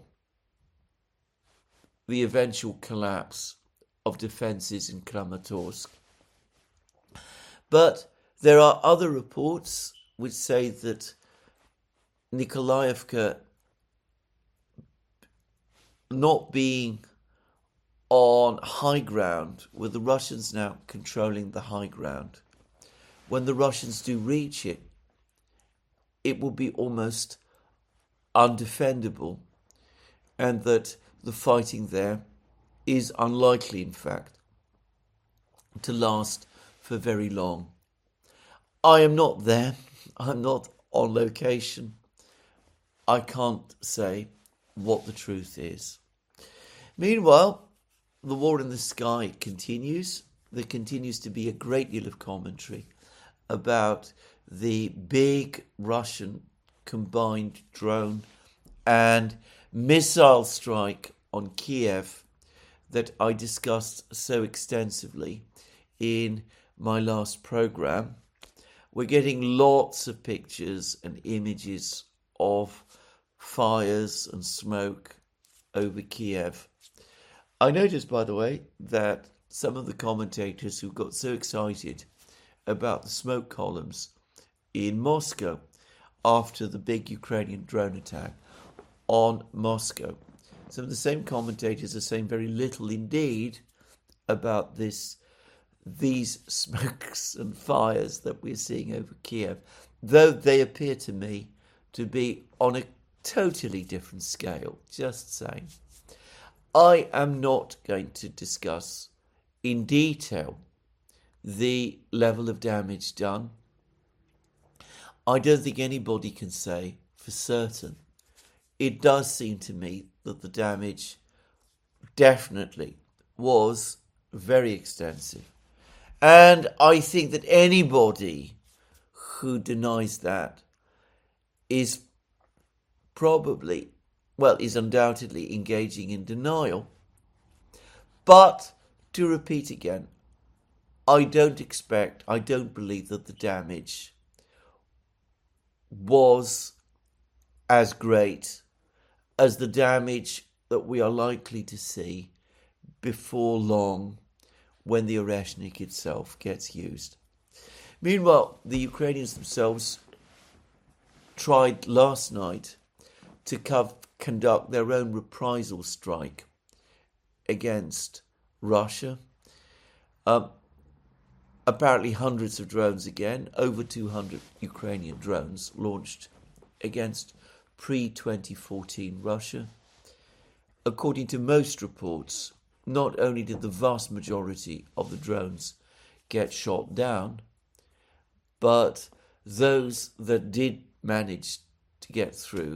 S1: the eventual collapse of defences in Kramatorsk. But There are other reports which say that Nikolaevka, not being on high ground, with the Russians now controlling the high ground, when the Russians do reach it, it will be almost undefendable, and that the fighting there is unlikely, in fact, to last for very long. I am not there. I'm not on location. I can't say what the truth is. Meanwhile, the war in the sky continues. There continues to be a great deal of commentary about the big Russian combined drone and missile strike on Kiev that I discussed so extensively in my last program. We're getting lots of pictures and images of fires and smoke over Kiev. I noticed, by the way, that some of the commentators who got so excited about the smoke columns in Moscow after the big Ukrainian drone attack on Moscow, some of the same commentators are saying very little indeed about this these smokes and fires that we're seeing over Kiev, though they appear to me to be on a totally different scale. Just saying. I am not going to discuss in detail the level of damage done. I don't think anybody can say for certain. It does seem to me that the damage definitely was very extensive. And I think that anybody who denies that is probably, well, is undoubtedly engaging in denial. But to repeat again, I don't expect, I don't believe that the damage was as great as the damage that we are likely to see before long when the Oreshnik itself gets used. Meanwhile, the Ukrainians themselves tried last night to co- conduct their own reprisal strike against Russia. Um, apparently hundreds of drones again, over two hundred Ukrainian drones launched against pre twenty fourteen Russia. According to most reports, not only did the vast majority of the drones get shot down, but those that did manage to get through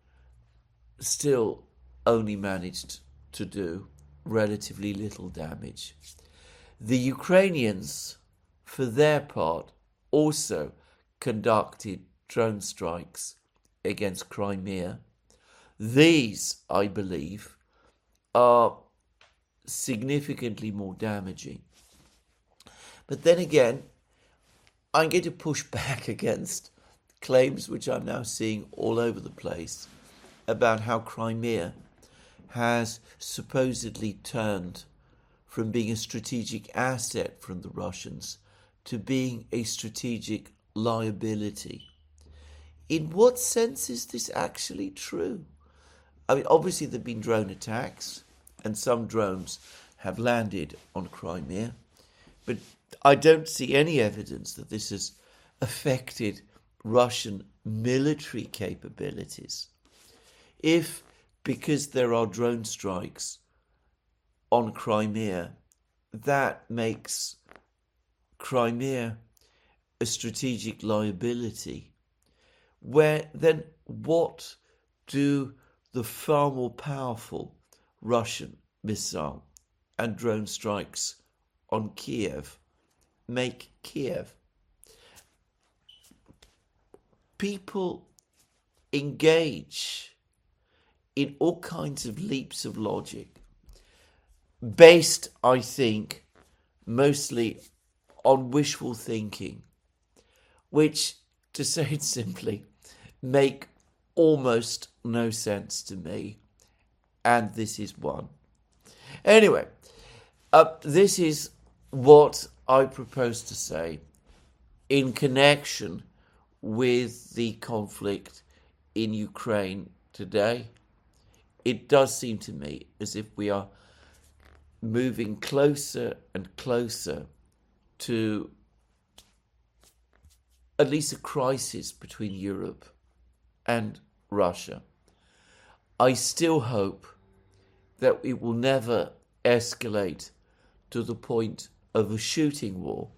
S1: still only managed to do relatively little damage. The Ukrainians, for their part, also conducted drone strikes against Crimea. These, I believe, are significantly more damaging. But then again, I'm going to push back against claims which I'm now seeing all over the place about how Crimea has supposedly turned from being a strategic asset from the Russians to being a strategic liability. In what sense is this actually true? I mean, obviously there have been drone attacks, and some drones have landed on Crimea, but I don't see any evidence that this has affected Russian military capabilities. If, because there are drone strikes on Crimea, that makes Crimea a strategic liability, where then what do the far more powerful Russian missile and drone strikes on Kiev make Kiev? People engage in all kinds of leaps of logic, based, I think, mostly on wishful thinking, which, to say it simply, make almost no sense to me, and this is one. Anyway, uh, this is what I propose to say in connection with the conflict in Ukraine today. It does seem to me as if we are moving closer and closer to at least a crisis between Europe and Russia. I still hope that it will never escalate to the point of a shooting war.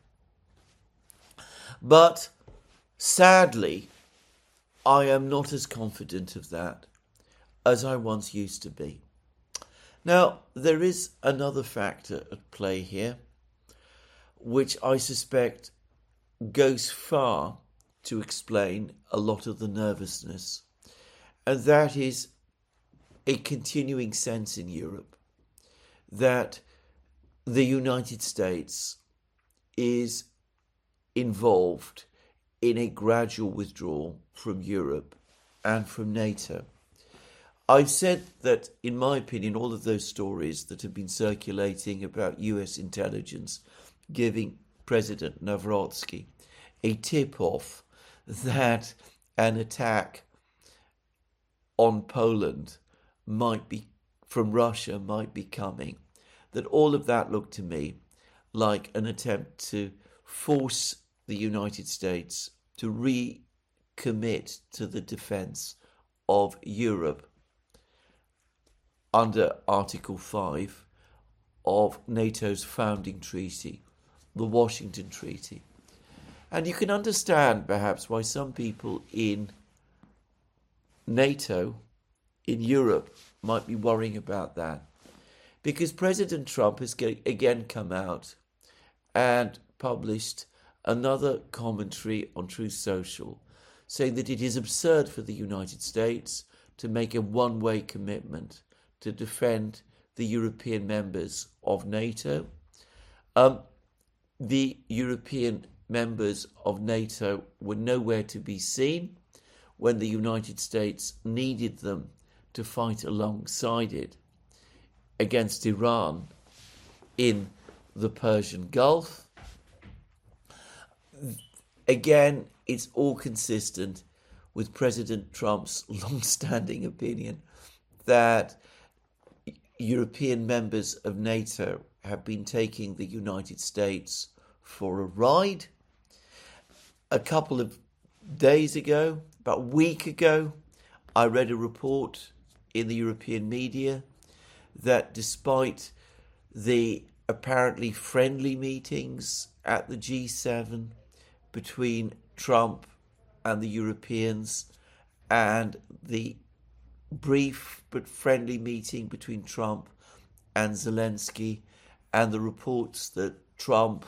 S1: But sadly, I am not as confident of that as I once used to be. Now, there is another factor at play here, which I suspect goes far to explain a lot of the nervousness, and that is a continuing sense in Europe that the United States is involved in a gradual withdrawal from Europe and from NATO. I've said that, in my opinion, all of those stories that have been circulating about U S intelligence giving President Nawrocki a tip-off that an attack on Poland might be from Russia might be coming, that all of that looked to me like an attempt to force the United States to recommit to the defense of Europe under Article five of NATO's founding treaty, the Washington Treaty. And you can understand perhaps why some people in NATO, in Europe, might be worrying about that. Because President Trump has again come out and published another commentary on Truth Social, saying that it is absurd for the United States to make a one-way commitment to defend the European members of NATO. Um, the European members of NATO were nowhere to be seen when the United States needed them to fight alongside it against Iran in the Persian Gulf. Again, it's all consistent with President Trump's long-standing opinion that European members of NATO have been taking the United States for a ride. A couple of days ago, about a week ago, I read a report in the European media that despite the apparently friendly meetings at the G seven between Trump and the Europeans and the brief but friendly meeting between Trump and Zelensky and the reports that Trump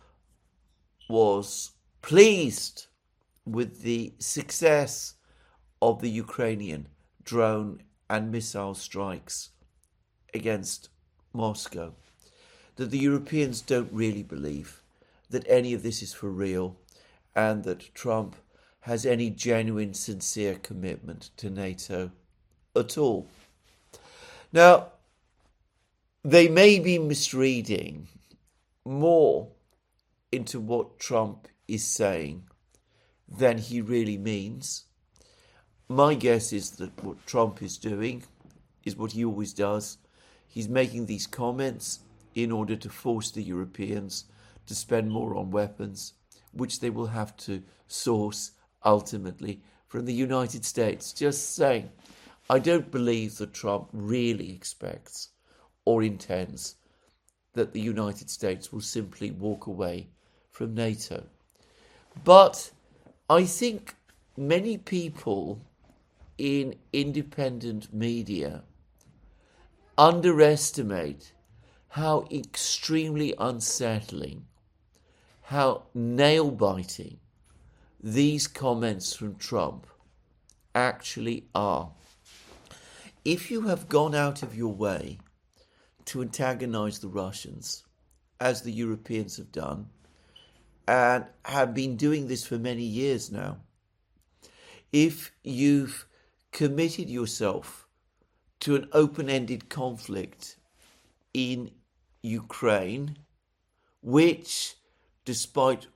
S1: was pleased with the success of the Ukrainian drone and missile strikes against Moscow, that the Europeans don't really believe that any of this is for real and that Trump has any genuine, sincere commitment to NATO at all. Now, they may be misreading more into what Trump is saying than he really means. My guess is that what Trump is doing is what he always does. He's making these comments in order to force the Europeans to spend more on weapons, which they will have to source ultimately from the United States. Just saying, I don't believe that Trump really expects or intends that the United States will simply walk away from NATO. But I think many people in independent media underestimate how extremely unsettling, how nail-biting these comments from Trump actually are. If you have gone out of your way to antagonize the Russians, as the Europeans have done, and have been doing this for many years now, if you've committed yourself to an open-ended conflict in Ukraine, which, despite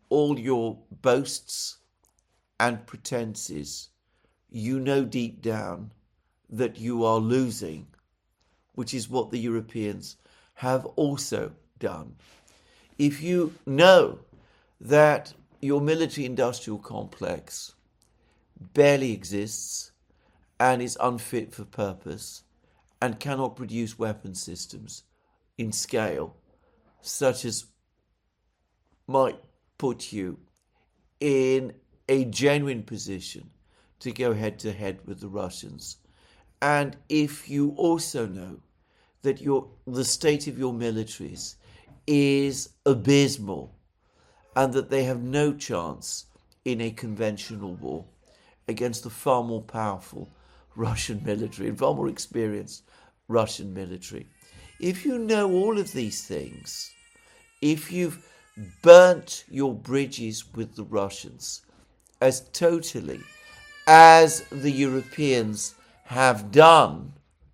S1: all your boasts and pretenses, you know deep down that you are losing, which is what the Europeans have also done. If you know that your military-industrial complex barely exists and is unfit for purpose and cannot produce weapon systems in scale such as might put you in a genuine position to go head-to-head with the Russians, and if you also know that your the state of your militaries is abysmal and that they have no chance in a conventional war against the far more powerful Russian military and far more experienced Russian military. If you know all of these things, if you've burnt your bridges with the Russians as totally as the Europeans have done,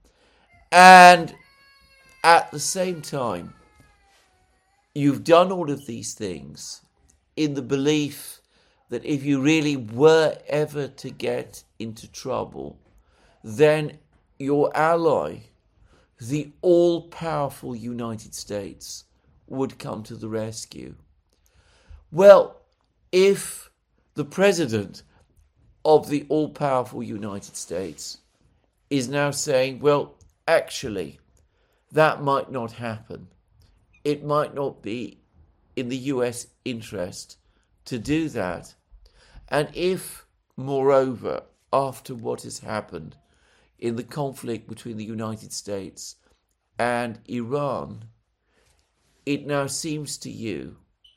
S1: and at the same time you've done all of these things in the belief that if you really were ever to get into trouble, then your ally, the all-powerful United States, would come to the rescue. Well, if the president of the all-powerful United States is now saying, well, actually, that might not happen. It might not be in the U S interest to do that. And if, moreover, after what has happened in the conflict between the United States and Iran, it now seems to you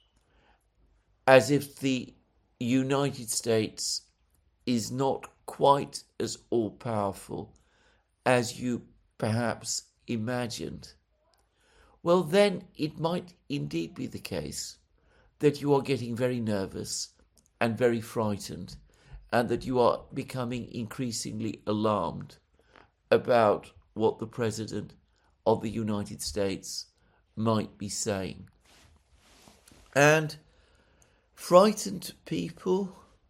S1: as if the United States is not quite as all-powerful as you perhaps imagined, well, then it might indeed be the case that you are getting very nervous and very frightened, and that you are becoming increasingly alarmed about what the President of the United States might be saying. And frightened people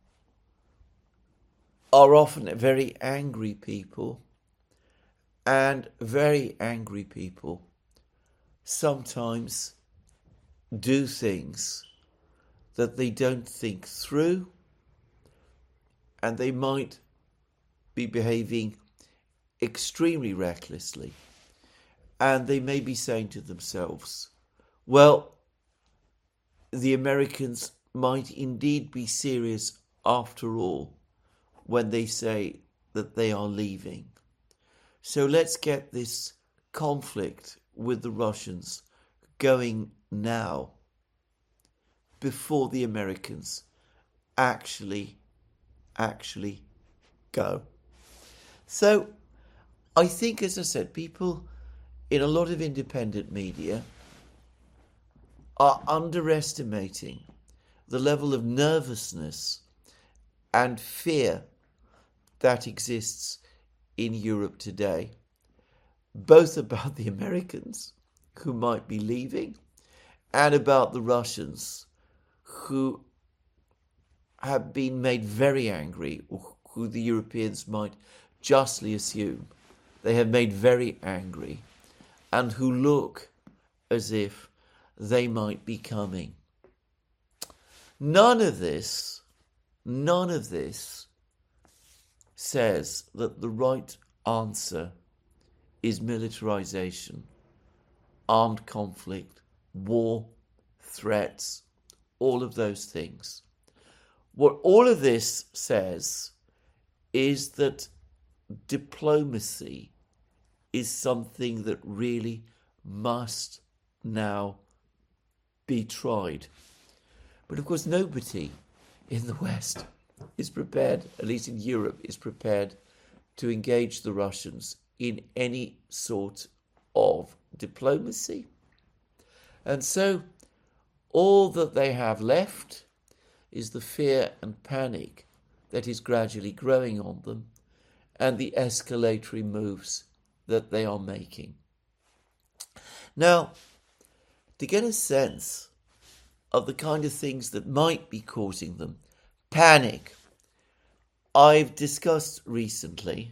S1: are often very angry people, and very angry people sometimes do things that they don't think through, and they might be behaving extremely recklessly, and they may be saying to themselves, well, the Americans might indeed be serious after all when they say that they are leaving. So let's get this conflict with the Russians going now, before the Americans actually, actually go. So I think, as I said, people in a lot of independent media are underestimating the level of nervousness and fear that exists in Europe today, both about the Americans who might be leaving and about the Russians who have been made very angry, or who the Europeans might justly assume they have made very angry, and who look as if they might be coming. None of this, none of this says that the right answer is militarization, armed conflict, war, threats, all of those things. What all of this says is that diplomacy is something that really must now be tried. But of course nobody in the West is prepared, at least in Europe, is prepared to engage the Russians in any sort of diplomacy. And so all that they have left is the fear and panic that is gradually growing on them, and the escalatory moves that they are making. Now, to get a sense of the kind of things that might be causing them. Panic. I've discussed recently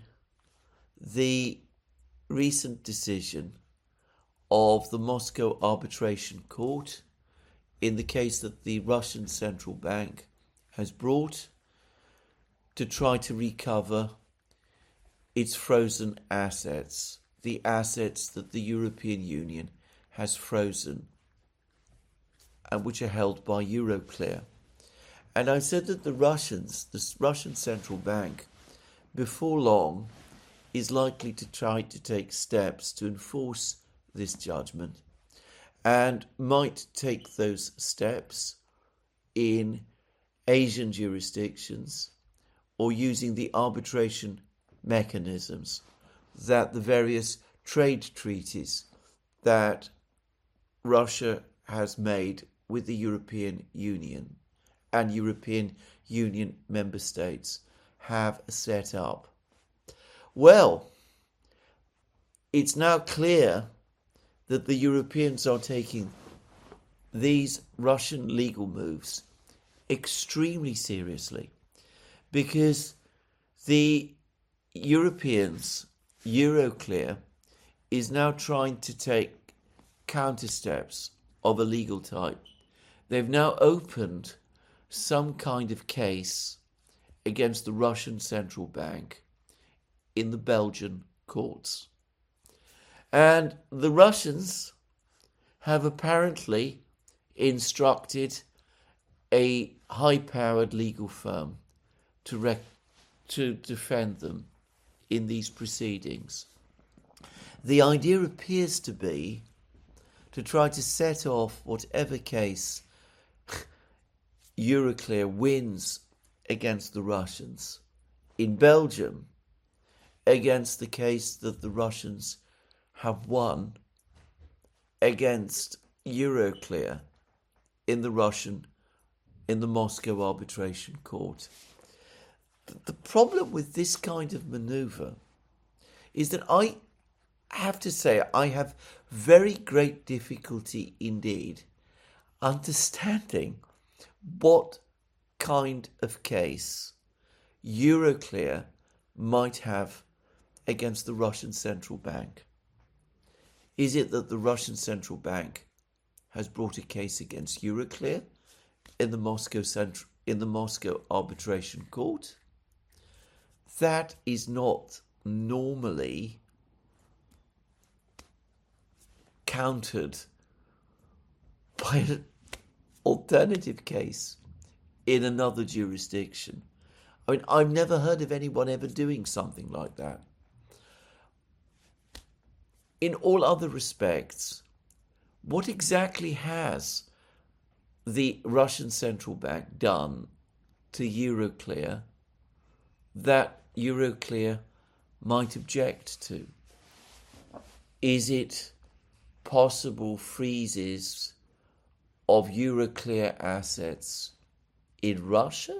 S1: the recent decision of the Moscow Arbitration Court in the case that the Russian Central Bank has brought to try to recover its frozen assets, the assets that the European Union has frozen and which are held by Euroclear. And I said that the Russians, the Russian Central Bank, before long is likely to try to take steps to enforce this judgment and might take those steps in Asian jurisdictions or using the arbitration mechanisms that the various trade treaties that Russia has made with the European Union and European Union member states have set up. Well, it's now clear that the Europeans are taking these Russian legal moves extremely seriously, because the Europeans, Euroclear, is now trying to take counter steps of a legal type. They've now opened some kind of case against the Russian Central Bank in the Belgian courts. And the Russians have apparently instructed a high-powered legal firm to rec- to defend them in these proceedings. The idea appears to be to try to set off whatever case Euroclear wins against the Russians in Belgium against the case that the Russians have won against Euroclear in the Russian, in the Moscow Arbitration Court. The problem with this kind of maneuver is that I have to say I have very great difficulty indeed understanding what kind of case Euroclear might have against the Russian Central Bank. Is it that the Russian Central Bank has brought a case against Euroclear in the Moscow Central, in the Moscow Arbitration Court? That is not normally countered by an alternative case in another jurisdiction. I mean, I've never heard of anyone ever doing something like that. In all other respects, what exactly has the Russian Central Bank done to Euroclear that Euroclear might object to? Is it possible freezes of Euroclear assets in Russia,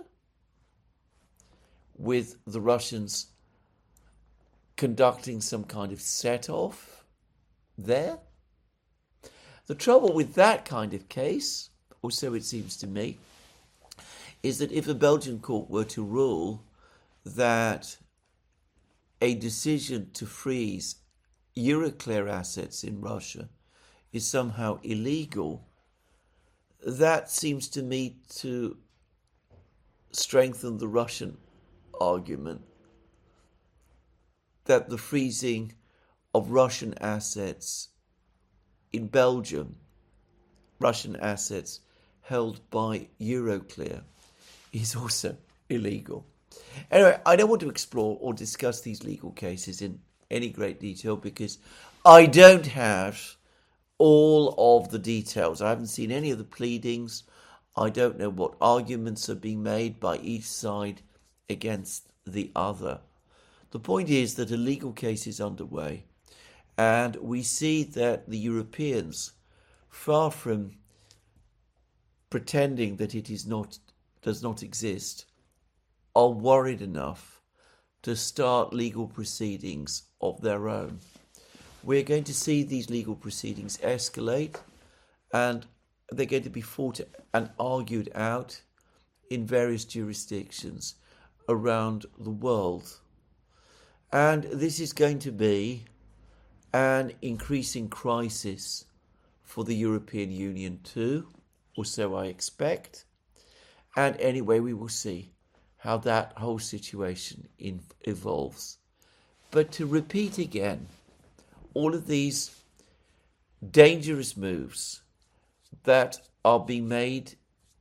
S1: with the Russians conducting some kind of set-off there? The trouble with that kind of case, or so it seems to me, is that if a Belgian court were to rule that a decision to freeze Euroclear assets in Russia is somehow illegal, that seems to me to strengthen the Russian argument that the freezing of Russian assets in Belgium, Russian assets held by Euroclear, is also illegal. Anyway, I don't want to explore or discuss these legal cases in any great detail because I don't have all of the details. I haven't seen any of the pleadings. I don't know what arguments are being made by each side against the other. The point is that a legal case is underway, and we see that the Europeans, far from pretending that it is not, does not exist, are worried enough to start legal proceedings of their own. We're going to see these legal proceedings escalate, and they're going to be fought and argued out in various jurisdictions around the world. And this is going to be an increasing crisis for the European Union too, or so I expect. And anyway, we will see how that whole situation in, evolves. But to repeat again, all of these dangerous moves that are being made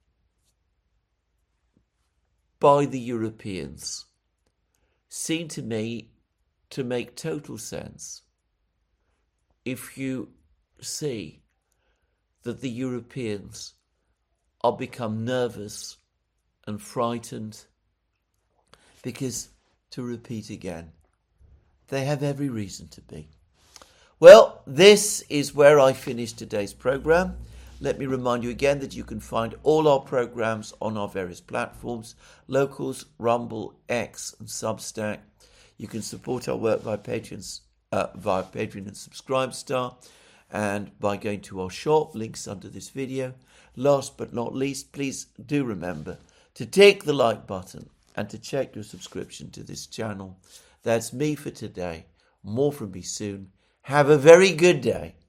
S1: by the Europeans seem to me to make total sense if you see that the Europeans are become nervous and frightened because, to repeat again, they have every reason to be. Well, this is where I finish today's program. Let me remind you again that you can find all our programs on our various platforms, Locals, Rumble, X and Substack. You can support our work via Patreon, uh, via Patreon and Subscribestar, and by going to our shop, links under this video. Last but not least, please do remember to take the like button and to check your subscription to this channel. That's me for today. More from me soon. Have a very good day.